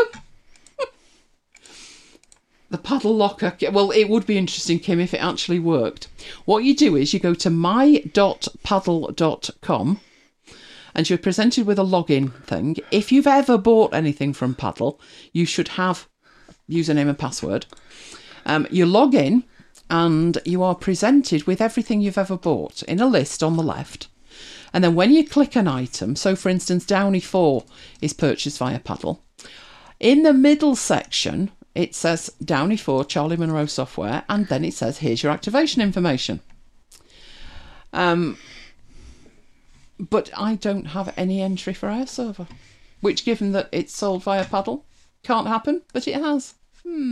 The paddle locker. Well, it would be interesting, Kim, if it actually worked. What you do is you go to my dot paddle dot com and you're presented with a login thing. If you've ever bought anything from Paddle, you should have username and password. Um, you log in and you are presented with everything you've ever bought in a list on the left. And then when you click an item, so for instance, Downy four is purchased via Paddle. In the middle section, it says Downy four, Charlie Monroe software, and then it says, here's your activation information. Um, but I don't have any entry for Air Server, which, given that it's sold via Paddle, can't happen, but it has. Hmm.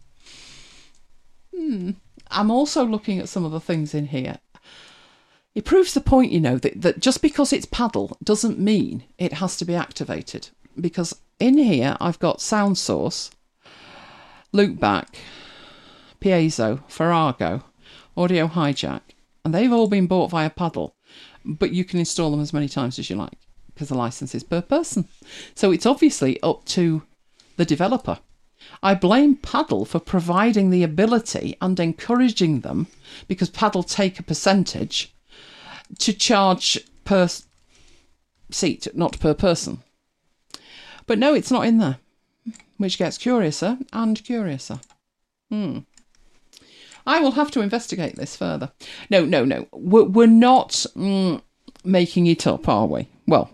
Hmm. I'm also looking at some of the things in here. It proves the point, you know, that, that just because it's Paddle doesn't mean it has to be activated. Because in here, I've got Sound Source, Loopback, Piezo, Farrago, Audio Hijack, and they've all been bought via Paddle, but you can install them as many times as you like, because the license is per person. So it's obviously up to the developer. I blame Paddle for providing the ability and encouraging them, because Paddle take a percentage, to charge per seat, not per person. But no, it's not in there, which gets curiouser and curiouser. Hmm. I will have to investigate this further. No, no, no. We're, we're not mm, making it up, are we? Well,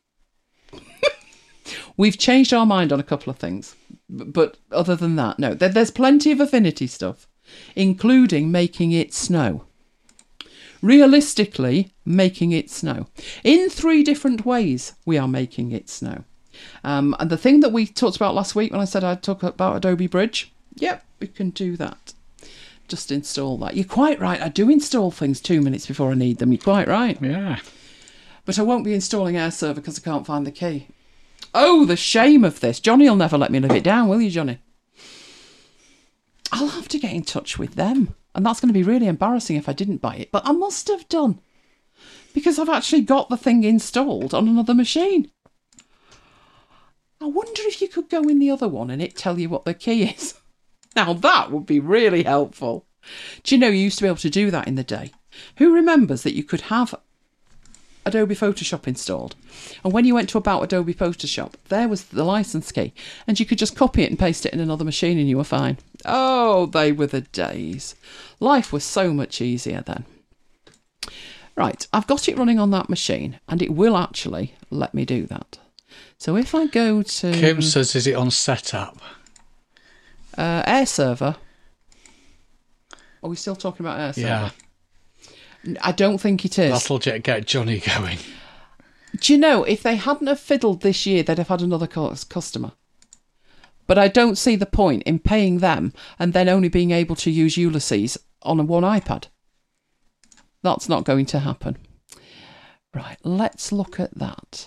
we've changed our mind on a couple of things. But other than that, no. There, there's plenty of Affinity stuff, including making it snow. Realistically, making it snow. In three different ways, we are making it snow. Um, and the thing that we talked about last week when I said I'd talk about Adobe Bridge, yep, we can do that. Just install that. You're quite right. I do install things two minutes before I need them. You're quite right. Yeah. But I won't be installing Air Server because I can't find the key. Oh, the shame of this. Johnny will never let me live it down, will you, Johnny? I'll have to get in touch with them. And that's going to be really embarrassing if I didn't buy it. But I must have done. Because I've actually got the thing installed on another machine. I wonder if you could go in the other one and it tell you what the key is. Now that would be really helpful. Do you know you used to be able to do that in the day? Who remembers that you could have Adobe Photoshop installed, and when you went to About Adobe Photoshop, there was the license key, and you could just copy it and paste it in another machine and you were fine. Oh, they were the days. Life was so much easier then. Right, I've got it running on that machine, and it will actually let me do that. So if I go to... Kim says, is it on setup? Uh, Air Server. Are we still talking about Air Server? Yeah. I don't think it is. That'll get Johnny going. Do you know, if they hadn't have fiddled this year, they'd have had another customer. But I don't see the point in paying them and then only being able to use Ulysses on a one iPad. That's not going to happen. Right, let's look at that.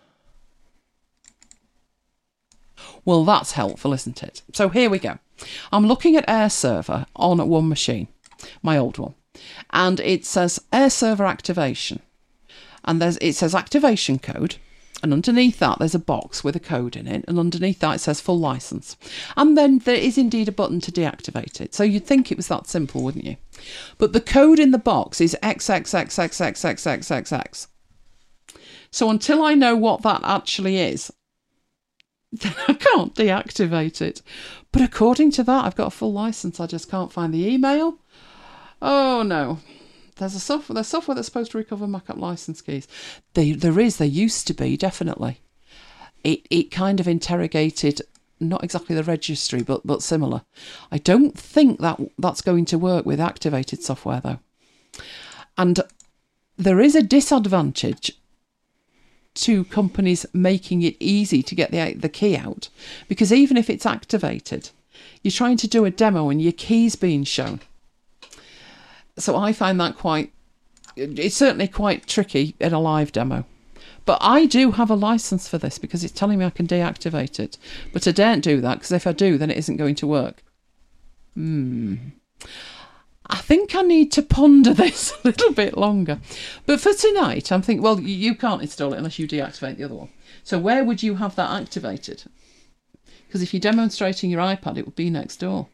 Well, that's helpful, isn't it? So here we go. I'm looking at Air Server on one machine, my old one. And it says Air Server activation. And there's it says activation code. And underneath that, there's a box with a code in it. And underneath that, it says full license. And then there is indeed a button to deactivate it. So you'd think it was that simple, wouldn't you? But the code in the box is X X X X X X X X X. So until I know what that actually is, then I can't deactivate it. But according to that, I've got a full license. I just can't find the email. Oh, no. There's a software, there's software that's supposed to recover backup license keys. There, there is, there used to be, definitely. It it kind of interrogated not exactly the registry, but but similar. I don't think that that's going to work with activated software though. And there is a disadvantage to companies making it easy to get the the key out, because even if it's activated, you're trying to do a demo and your key's being shown. So I find that quite, it's certainly quite tricky in a live demo. But I do have a license for this because it's telling me I can deactivate it. But I daren't do that because if I do, then it isn't going to work. Hmm. I think I need to ponder this a little bit longer. But for tonight, I'm thinking, well, you can't install it unless you deactivate the other one. So where would you have that activated? Because if you're demonstrating your iPad, it would be next door.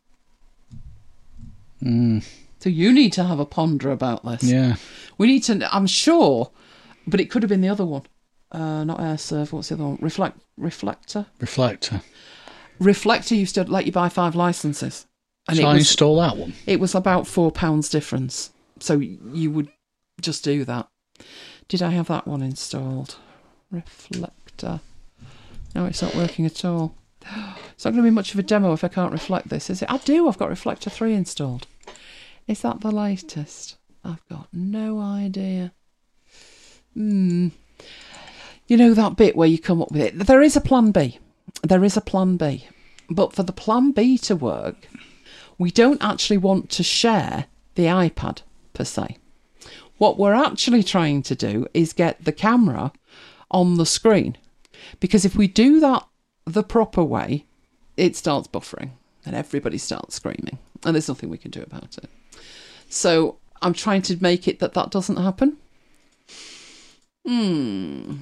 Mm. So you need to have a ponder about this. Yeah. We need to, I'm sure... But it could have been the other one. Uh, not AirServe, what's the other one? Reflect, Reflector? Reflector. Reflector used to let you buy five licenses. And Shall it I was, install that one? It was about four pounds difference. So you would just do that. Did I have that one installed? Reflector. No, it's not working at all. It's not going to be much of a demo if I can't reflect this, is it? I do, I've got Reflector three installed. Is that the latest? I've got no idea. Hmm. You know that bit where you come up with it? There is a plan B. There is a plan B. But for the plan B to work, we don't actually want to share the iPad per se. What we're actually trying to do is get the camera on the screen. Because if we do that the proper way, it starts buffering and everybody starts screaming. And there's nothing we can do about it. So I'm trying to make it that that doesn't happen. Hmm.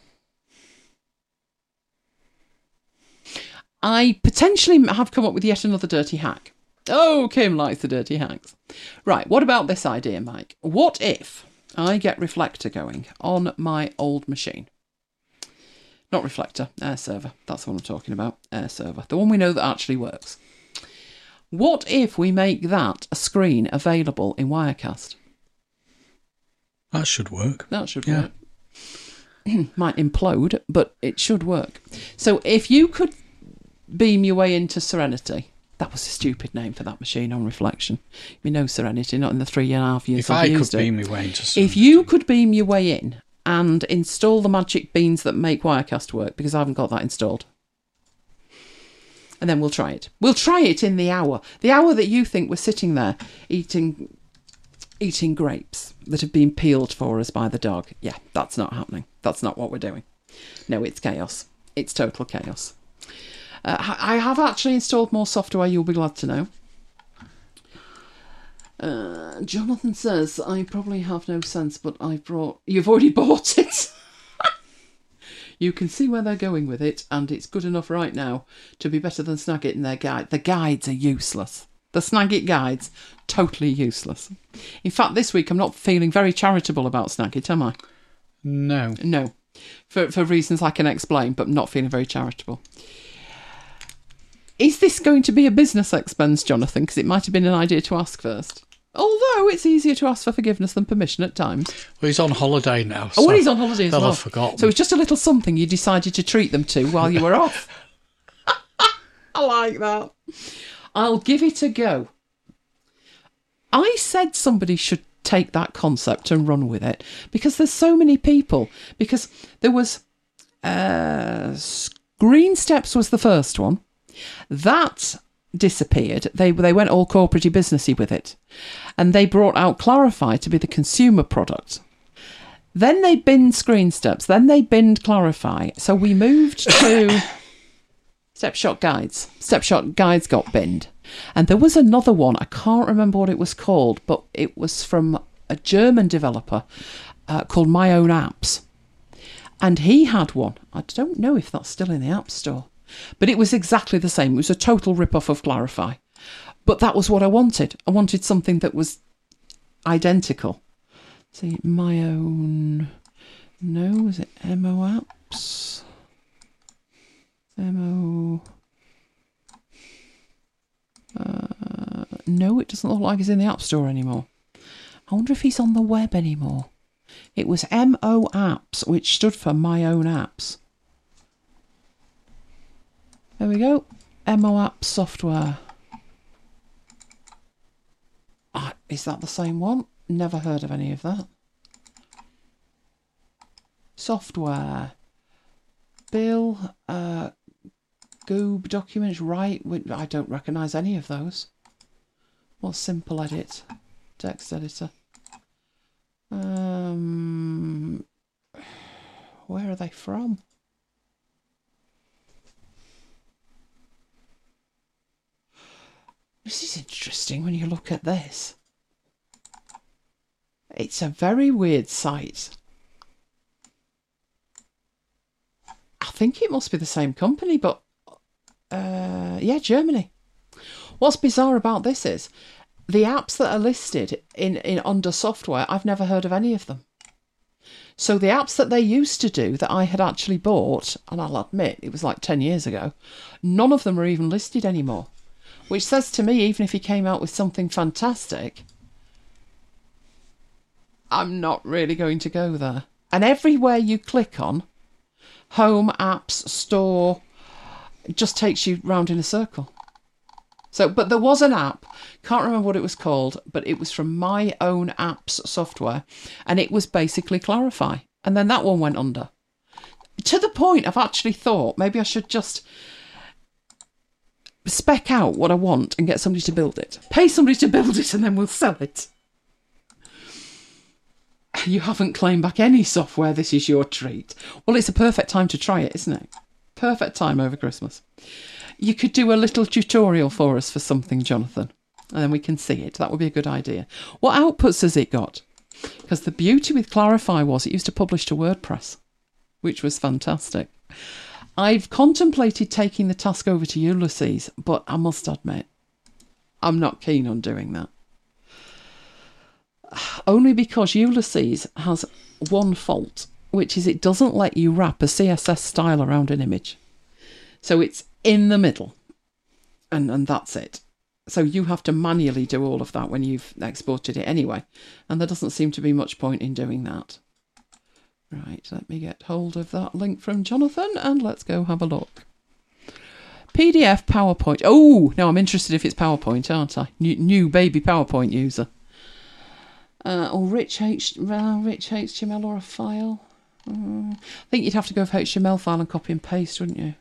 I potentially have come up with yet another dirty hack. Oh, Kim likes the dirty hacks. Right, what about this idea, Mike? What if I get Reflector going on my old machine? Not Reflector, AirServer. That's the one I'm talking about, AirServer. The one we know that actually works. What if we make that a screen available in Wirecast? That should work. That should yeah. work. Might implode, but it should work. So if you could beam your way into Serenity, that was a stupid name for that machine on reflection. We know Serenity, not in the three and a half years If I've I used could it. beam my way into Serenity. If you could beam your way in and install the magic beans that make Wirecast work, because I haven't got that installed. And then we'll try it. We'll try it in the hour. The hour that you think we're sitting there eating eating grapes that have been peeled for us by the dog. Yeah, that's not happening. That's not what we're doing. No, it's chaos. It's total chaos. Uh, I have actually installed more software, you'll be glad to know. Uh, Jonathan says, I probably have no sense, but I brought... You've already bought it. You can see where they're going with it, and it's good enough right now to be better than Snagit in their guide. The guides are useless. The Snagit guides, totally useless. In fact, this week I'm not feeling very charitable about Snagit, am I? No. No. For, for reasons I can explain, but not feeling very charitable. Is this going to be a business expense, Jonathan? Because it might have been an idea to ask first. Although it's easier to ask for forgiveness than permission at times. Well, he's on holiday now. So oh, well, he's on holiday as they'll well. have forgotten. So it's just a little something you decided to treat them to while you were off. I like that. I'll give it a go. I said somebody should take that concept and run with it because there's so many people. Because there was... Uh, Green Steps was the first one. That disappeared. They they went all corporate-y businessy with it. And they brought out Clarify to be the consumer product. Then they binned Screen Steps. Then they binned Clarify. So we moved to Stepshot Guides. Stepshot Guides got binned. And there was another one. I can't remember what it was called, but it was from a German developer uh, called My Own Apps. And he had one. I don't know if that's still in the App Store. But it was exactly the same. It was a total rip-off of Clarify. But that was what I wanted. I wanted something that was identical. See, My Own... No, was it M O Apps? M O... Uh, no, it doesn't look like it's in the App Store anymore. I wonder if he's on the web anymore. It was M O Apps, which stood for My Own Apps. There we go. M O App software. Ah, is that the same one? Never heard of any of that. Software. Bill. Uh, Goob documents. Right. I don't recognise any of those. What's Simple Edit? Text editor. Um, where are they from? This is interesting when you look at this. It's a very weird site. I think it must be the same company, but uh, yeah, Germany. What's bizarre about this is the apps that are listed in, in under software, I've never heard of any of them. So the apps that they used to do that I had actually bought, and I'll admit it was like ten years ago, none of them are even listed anymore. Which says to me, even if he came out with something fantastic, I'm not really going to go there. And everywhere you click on, home, apps, store, it just takes you round in a circle. So, but there was an app, can't remember what it was called, but it was from My Own Apps software, and it was basically Clarify. And then that one went under. To the point I've actually thought maybe I should just spec out what I want and get somebody to build it. Pay somebody to build it and then we'll sell it. You haven't claimed back any software, this is your treat. Well, it's a perfect time to try it, isn't it? Perfect time over Christmas. You could do a little tutorial for us for something, Jonathan, and then we can see it. That would be a good idea. What outputs has it got? Because the beauty with Clarify was it used to publish to WordPress, which was fantastic. I've contemplated taking the task over to Ulysses, but I must admit, I'm not keen on doing that. Only because Ulysses has one fault, which is it doesn't let you wrap a C S S style around an image. So it's in the middle, and, and that's it. So you have to manually do all of that when you've exported it anyway, and there doesn't seem to be much point in doing that. Right, let me get hold of that link from Jonathan and let's go have a look. P D F PowerPoint. Oh, now I'm interested if it's PowerPoint, aren't I? New, new baby PowerPoint user. Uh, or rich, H, uh, rich H T M L or a file. Uh, I think you'd have to go for H T M L file and copy and paste, wouldn't you?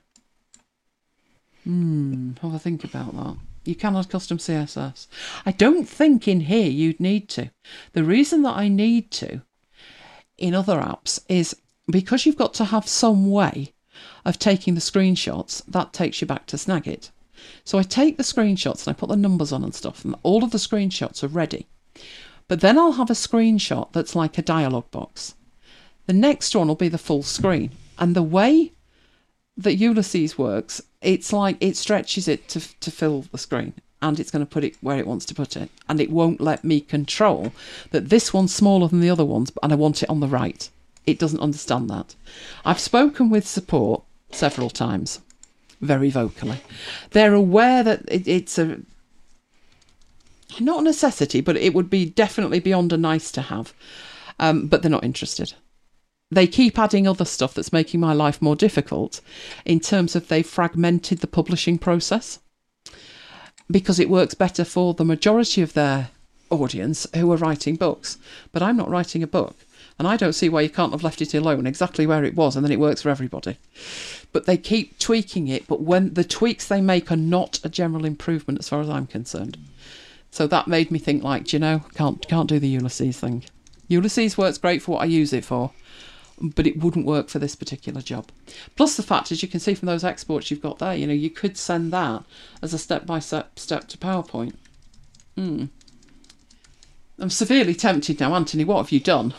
Hmm, have a think about that. You can add custom C S S. I don't think in here you'd need to. The reason that I need to in other apps is because you've got to have some way of taking the screenshots. That takes you back to Snagit. So I take the screenshots and I put the numbers on and stuff, and all of the screenshots are ready. But then I'll have a screenshot that's like a dialog box. The next one will be the full screen. And the way that Ulysses works, it's like it stretches it to to fill the screen, and it's going to put it where it wants to put it, and it won't let me control that this one's smaller than the other ones and I want it on the right. It doesn't understand that. I've spoken with support several times, very vocally. They're aware that it, it's a not a necessity, but it would be definitely beyond a nice to have, um, but they're not interested. They keep adding other stuff that's making my life more difficult in terms of they've fragmented the publishing process because it works better for the majority of their audience who are writing books. But I'm not writing a book, and I don't see why you can't have left it alone exactly where it was and then it works for everybody. But they keep tweaking it, but when the tweaks they make are not a general improvement as far as I'm concerned. So that made me think like, do you know, can't can't do the Ulysses thing. Ulysses works great for what I use it for, but it wouldn't work for this particular job. Plus the fact, as you can see from those exports you've got there, you know, you could send that as a step-by-step step to PowerPoint. Hmm. I'm severely tempted now. Anthony, what have you done?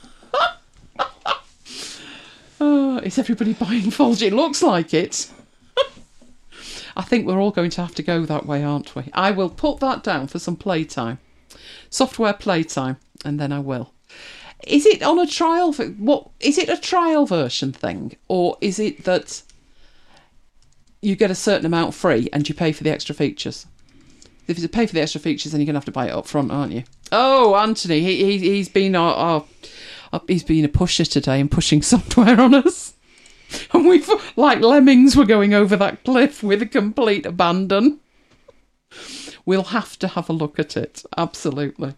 Oh, is everybody buying Folge? It looks like it. I think we're all going to have to go that way, aren't we? I will put that down for some playtime. Software playtime, and then I will. Is it on a trial? For, what is it a trial version thing, or is it that you get a certain amount free and you pay for the extra features? If you pay for the extra features, then you're going to have to buy it up front, aren't you? Oh, Anthony, he, he he's been our, our he's been a pusher today and pushing software on us. We've, like lemmings, we're going over that cliff with a complete abandon. We'll have to have a look at it. Absolutely.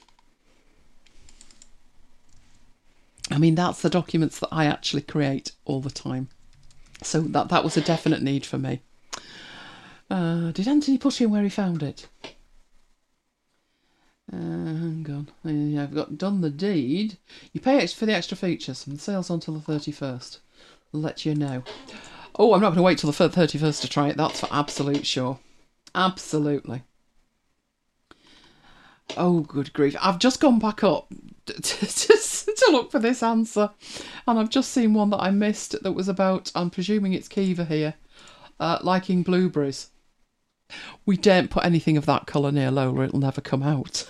I mean, that's the documents that I actually create all the time. So that, that was a definite need for me. Uh, did Anthony put in where he found it? Uh, hang on. Yeah, I've got done the deed. You pay extra for the extra features, and the sale's on until the thirty-first. I'll let you know. Oh, I'm not going to wait till the thirty-first to try it. That's for absolute sure. Absolutely. Oh, good grief. I've just gone back up to, to, to look for this answer. And I've just seen one that I missed that was about, I'm presuming it's Kiva here, uh, liking blueberries. We daren't put anything of that colour near Lola. It'll never come out.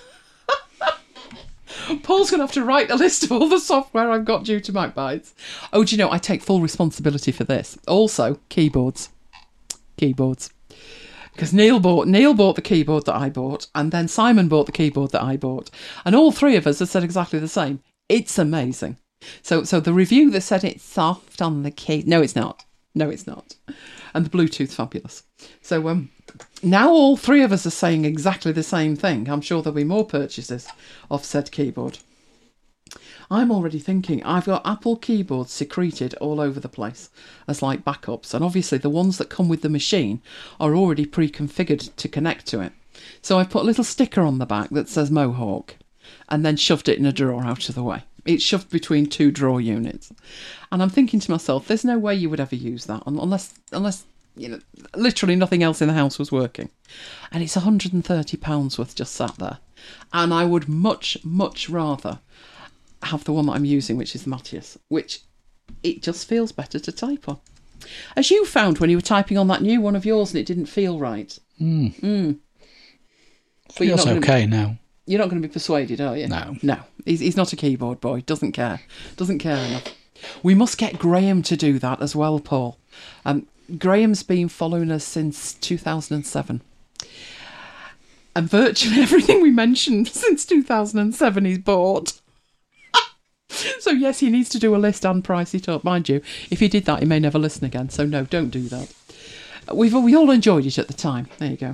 Paul's going to have to write a list of all the software I've got due to Magpies. Oh, do you know, I take full responsibility for this. Also, keyboards. Keyboards. Because Neil bought Neil bought the keyboard that I bought, and then Simon bought the keyboard that I bought. And all three of us have said exactly the same. It's amazing. So so the review that said it's soft on the key... No, it's not. No, it's not. And the Bluetooth's fabulous. So um, now all three of us are saying exactly the same thing. I'm sure there'll be more purchases of said keyboard. I'm already thinking I've got Apple keyboards secreted all over the place as like backups. And obviously the ones that come with the machine are already pre-configured to connect to it. So I've put a little sticker on the back that says Mohawk and then shoved it in a drawer out of the way. It's shoved between two drawer units. And I'm thinking to myself, there's no way you would ever use that unless, unless you know, literally nothing else in the house was working. And it's one hundred and thirty pounds worth just sat there. And I would much, much rather have the one that I'm using, which is the Matthias, which it just feels better to type on. As you found when you were typing on that new one of yours and it didn't feel right. Mm. Mm. Feels okay be, now. You're not going to be persuaded, are you? No. No. He's, he's not a keyboard boy. Doesn't care. Doesn't care enough. We must get Graham to do that as well, Paul. Um, Graham's been following us since two thousand seven. And virtually everything we mentioned since two thousand seven he's bought. So yes, he needs to do a list and price it up. Mind you, if he did that, he may never listen again. So no, don't do that. We've we all enjoyed it at the time. There you go.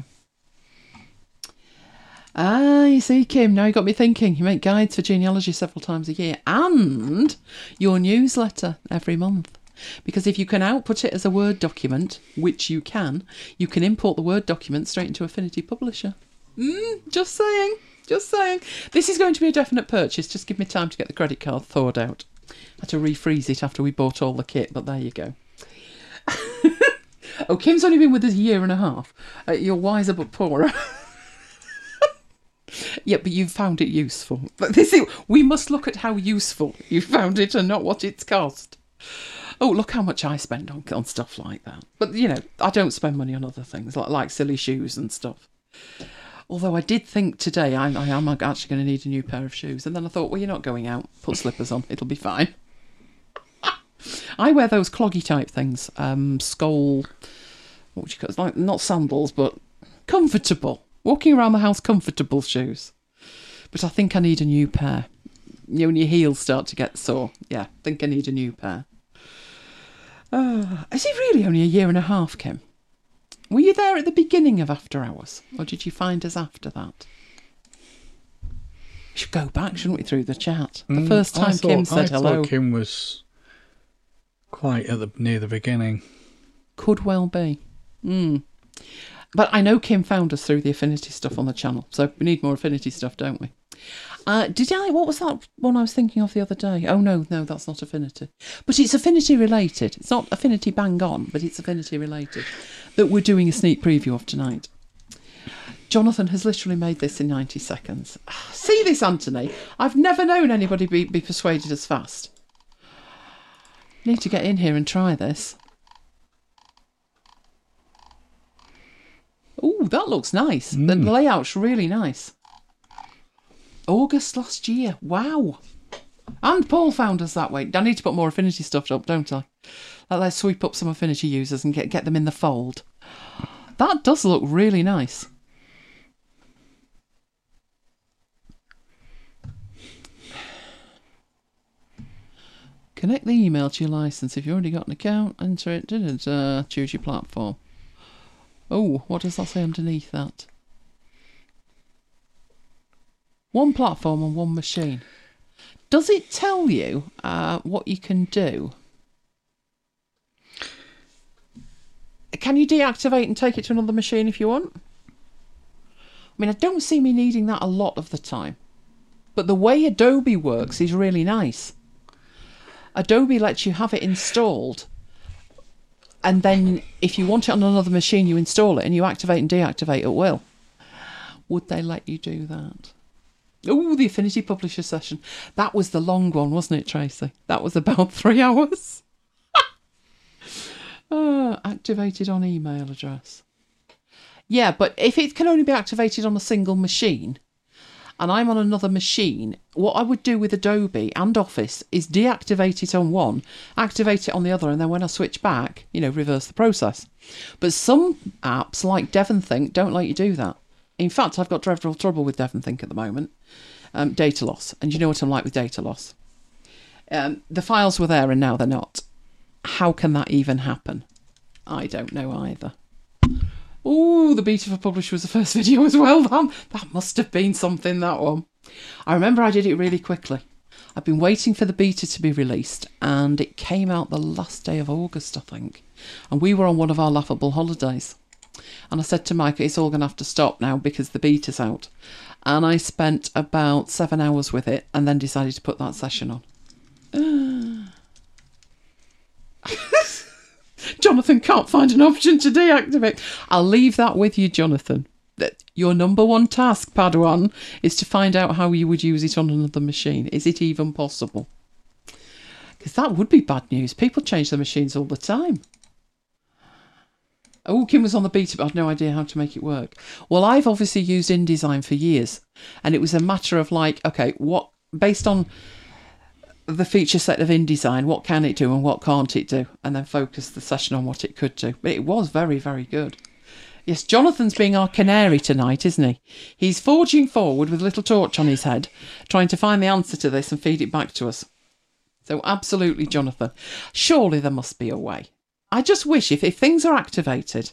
Ah, you see, Kim, now you got me thinking. You make guides for genealogy several times a year and your newsletter every month. Because if you can output it as a Word document, which you can, you can import the Word document straight into Affinity Publisher. Mm, just saying. Just saying. This is going to be a definite purchase. Just give me time to get the credit card thawed out. I had to refreeze it after we bought all the kit, but there you go. Oh, Kim's only been with us a year and a half. Uh, you're wiser but poorer. Yeah, but you found it useful. But this is, we must look at how useful you found it and not what it's cost. Oh, look how much I spend on, on stuff like that. But, you know, I don't spend money on other things, like, like silly shoes and stuff. Although I did think today I, I am actually going to need a new pair of shoes. And then I thought, well, you're not going out. Put slippers on. It'll be fine. I wear those cloggy type things. Um, Skoll, what would you call it? Like, not sandals, but comfortable. Walking around the house, comfortable shoes. But I think I need a new pair. You know, when your heels start to get sore. Yeah, I think I need a new pair. Uh, is it really only a year and a half, Kim? Were you there at the beginning of After Hours? Or did you find us after that? We should go back, shouldn't we, through the chat? The mm, first time thought, Kim said I hello. I thought Kim was quite at the near the beginning. Could well be. Mm. But I know Kim found us through the Affinity stuff on the channel. So we need more Affinity stuff, don't we? Uh, did I? What was that one I was thinking of the other day? Oh, no, no, that's not Affinity. But it's Affinity related. It's not Affinity bang on, but it's Affinity related. That we're doing a sneak preview of tonight. Jonathan has literally made this in ninety seconds. See this, Anthony? I've never known anybody be, be persuaded as fast. Need to get in here and try this. Oh, that looks nice. Mm. The layout's really nice. August last year. Wow. And Paul found us that way. I need to put more Affinity stuff up, don't I? Let's sweep up some Affinity users and get, get them in the fold. That does look really nice. Connect the email to your license. If you've already got an account, enter it. Da, da, da, choose your platform. Oh, what does that say underneath that? One platform on one machine. Does it tell you uh, what you can do? Can you deactivate and take it to another machine if you want? I mean, I don't see me needing that a lot of the time. But the way Adobe works is really nice. Adobe lets you have it installed. And then if you want it on another machine, you install it and you activate and deactivate at will. Would they let you do that? Oh, the Affinity Publisher session. That was the long one, wasn't it, Tracy? That was about three hours. uh, activated on email address. Yeah, but if it can only be activated on a single machine, and I'm on another machine, what I would do with Adobe and Office is deactivate it on one, activate it on the other, and then when I switch back, you know, reverse the process. But some apps, like DevonThink, don't let you do that. In fact, I've got dreadful trouble with DevonThink at the moment. Um, data loss. And you know what I'm like with data loss. Um, the files were there and now they're not. How can that even happen? I don't know either. Oh, the beta for Publish was the first video as well. That, that must have been something, that one. I remember I did it really quickly. I've been waiting for the beta to be released and it came out the last day of August, I think. And we were on one of our laughable holidays. And I said to Mike, it's all going to have to stop now because the beta's out. And I spent about seven hours with it and then decided to put that session on. Jonathan can't find an option to deactivate. I'll leave that with you, Jonathan. Your number one task, Padawan, is to find out how you would use it on another machine. Is it even possible? Because that would be bad news. People change their machines all the time. Oh, Kim was on the beta, but I had no idea how to make it work. Well, I've obviously used InDesign for years, and it was a matter of like, okay, what based on the feature set of InDesign, what can it do and what can't it do, and then focus the session on what it could do. But it was very, very good. Yes, Jonathan's being our canary tonight, isn't he? He's forging forward with a little torch on his head, trying to find the answer to this and feed it back to us. So absolutely, Jonathan. Surely there must be a way. I just wish if, if things are activated,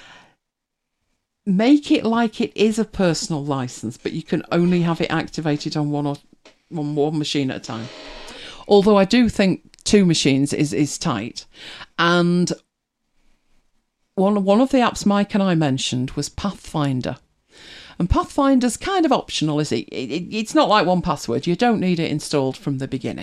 make it like it is a personal license, but you can only have it activated on one or on one machine at a time. Although I do think two machines is, is tight. And one, one of the apps Mike and I mentioned was Pathfinder. And Pathfinder's kind of optional, is it? It, it? It's not like one password. You don't need it installed from the beginning.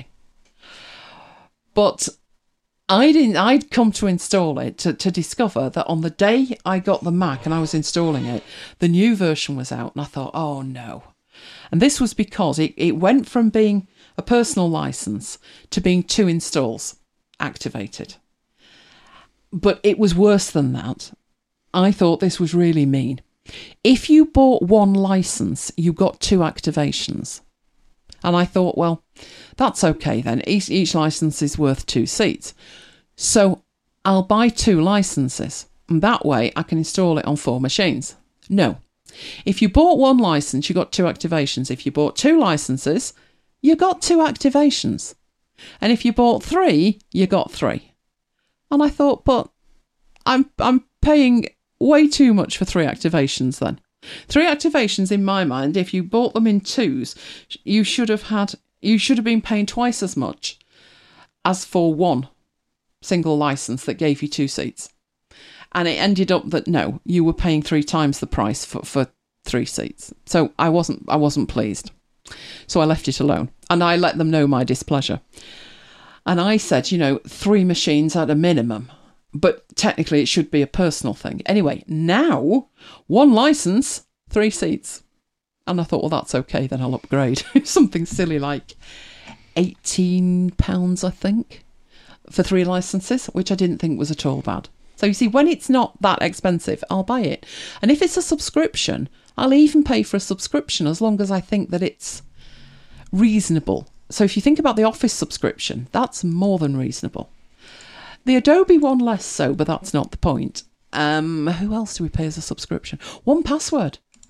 But I didn't, I'd come to install it to, to discover that on the day I got the Mac and I was installing it, the new version was out and I thought, oh no. And this was because it, it went from being a personal license to being two installs activated. But it was worse than that. I thought this was really mean. If you bought one license, you got two activations. And I thought, well, that's okay then. Each, each license is worth two seats. So I'll buy two licenses. And that way I can install it on four machines. No. If you bought one license, you got two activations. If you bought two licenses, you got two activations. And if you bought three, you got three. And I thought, but I'm I'm paying way too much for three activations then. Three activations in my mind, if you bought them in twos, you should have had you should have been paying twice as much as for one single license that gave you two seats. And it ended up that no, you were paying three times the price for, for three seats. So I wasn't I wasn't pleased. So I left it alone. And I let them know my displeasure. And I said, you know, three machines at a minimum. But technically it should be a personal thing. Anyway, now, one licence, three seats. And I thought, well, that's okay, then I'll upgrade. Something silly like eighteen pounds, I think, for three licences, which I didn't think was at all bad. So you see, when it's not that expensive, I'll buy it. And if it's a subscription, I'll even pay for a subscription as long as I think that it's reasonable. So if you think about the Office subscription, that's more than reasonable. The Adobe one less so, but that's not the point. Um, who else do we pay as a subscription? one Password.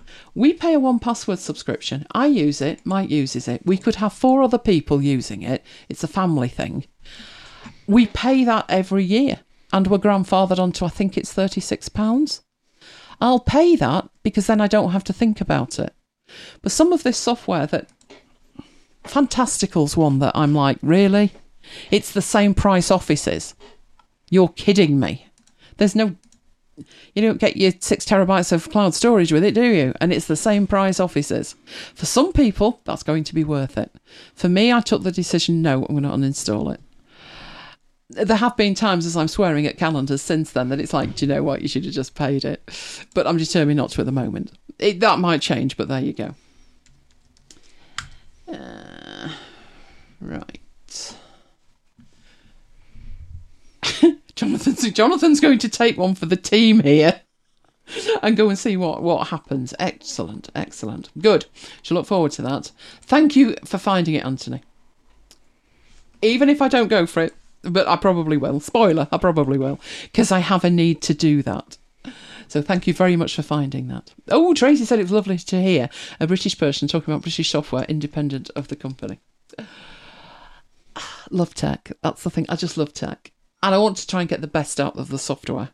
We pay a one password subscription. I use it. Mike uses it. We could have four other people using it. It's a family thing. We pay that every year. And we're grandfathered onto, I think it's thirty-six pounds. I'll pay that because then I don't have to think about it. But some of this software that... Fantastical's one that I'm like, really? It's the same price Office is. You're kidding me. There's no... You don't get your six terabytes of cloud storage with it, do you? And it's the same price Office is. For some people, that's going to be worth it. For me, I took the decision, no, I'm going to uninstall it. There have been times as I'm swearing at calendars since then that it's like, do you know what, you should have just paid it. But I'm determined not to at the moment. It, that might change, but there you go. Uh, right. Jonathan's, Jonathan's going to take one for the team here and go and see what, what happens. Excellent, excellent. Good. Shall look forward to that. Thank you for finding it, Anthony. Even if I don't go for it, but I probably will. Spoiler, I probably will. Because I have a need to do that. So thank you very much for finding that. Oh, Tracy said it was lovely to hear a British person talking about British software independent of the company. Love tech. That's the thing. I just love tech. And I want to try and get the best out of the software.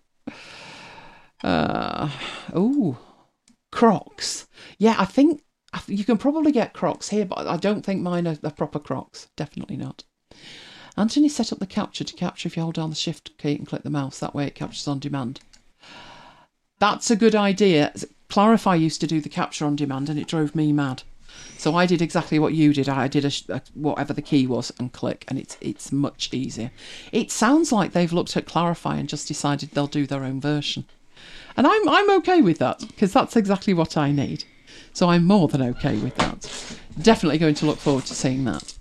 Uh, oh, Crocs. Yeah, I think you can probably get Crocs here, but I don't think mine are, are proper Crocs. Definitely not. Anthony set up the capture to capture if you hold down the shift key and click the mouse. That way it captures on demand. That's a good idea. Clarify used to do the capture on demand and it drove me mad. So I did exactly what you did. I did a, a, whatever the key was and click, and it's it's much easier. It sounds like they've looked at Clarify and just decided they'll do their own version. And I'm I'm okay with that, because that's exactly what I need. So I'm more than okay with that. Definitely going to look forward to seeing that.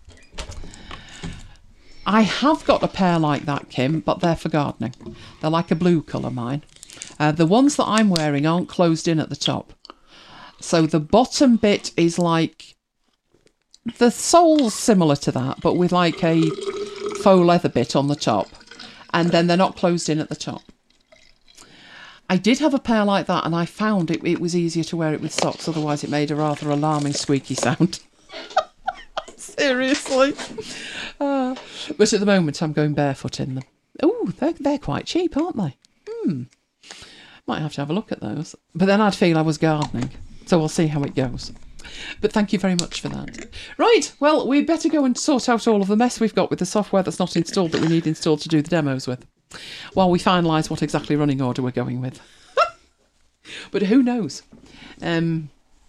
I have got a pair like that, Kim, but they're for gardening. They're like a blue colour, mine. Uh, the ones that I'm wearing aren't closed in at the top. So the bottom bit is like... The sole's similar to that, but with like a faux leather bit on the top. And then they're not closed in at the top. I did have a pair like that, and I found it, it was easier to wear it with socks, otherwise it made a rather alarming squeaky sound. Seriously. Uh, but at the moment, I'm going barefoot in them. Oh, they're, they're quite cheap, aren't they? Hmm. Might have to have a look at those. But then I'd feel I was gardening. So we'll see how it goes. But thank you very much for that. Right, well, we'd better go and sort out all of the mess we've got with the software that's not installed that we need installed to do the demos with, while we finalise what exactly running order we're going with. But who knows? Um,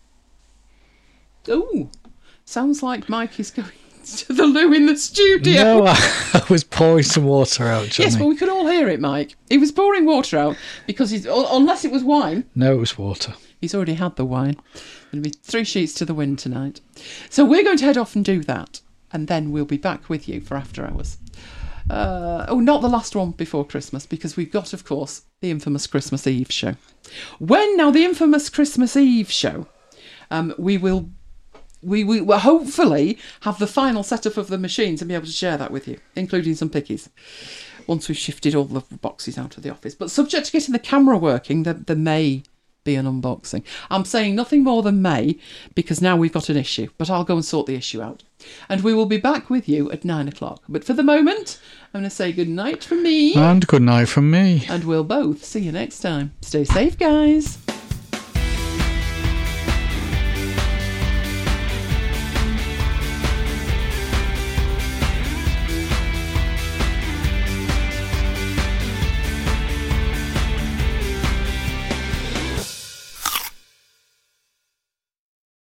oh, sounds like Mike is going to the loo in the studio. No, I, I was pouring some water out, Johnny. Yes, but we could all hear it, Mike. He was pouring water out because he's, unless it was wine. No, it was water. He's already had the wine. Going to be three sheets to the wind tonight. So we're going to head off and do that. And then we'll be back with you for After Hours. Uh, oh, not the last one before Christmas, because we've got, of course, the infamous Christmas Eve show. When now the infamous Christmas Eve show, um, we will... We, we will hopefully have the final setup of the machines and be able to share that with you, including some pickies, once we've shifted all the boxes out of the office. But subject to getting the camera working, there, there may be an unboxing. I'm saying nothing more than may, because now we've got an issue, but I'll go and sort the issue out. And we will be back with you at nine o'clock. But for the moment, I'm going to say good night from me. And good night from me. And we'll both see you next time. Stay safe, guys.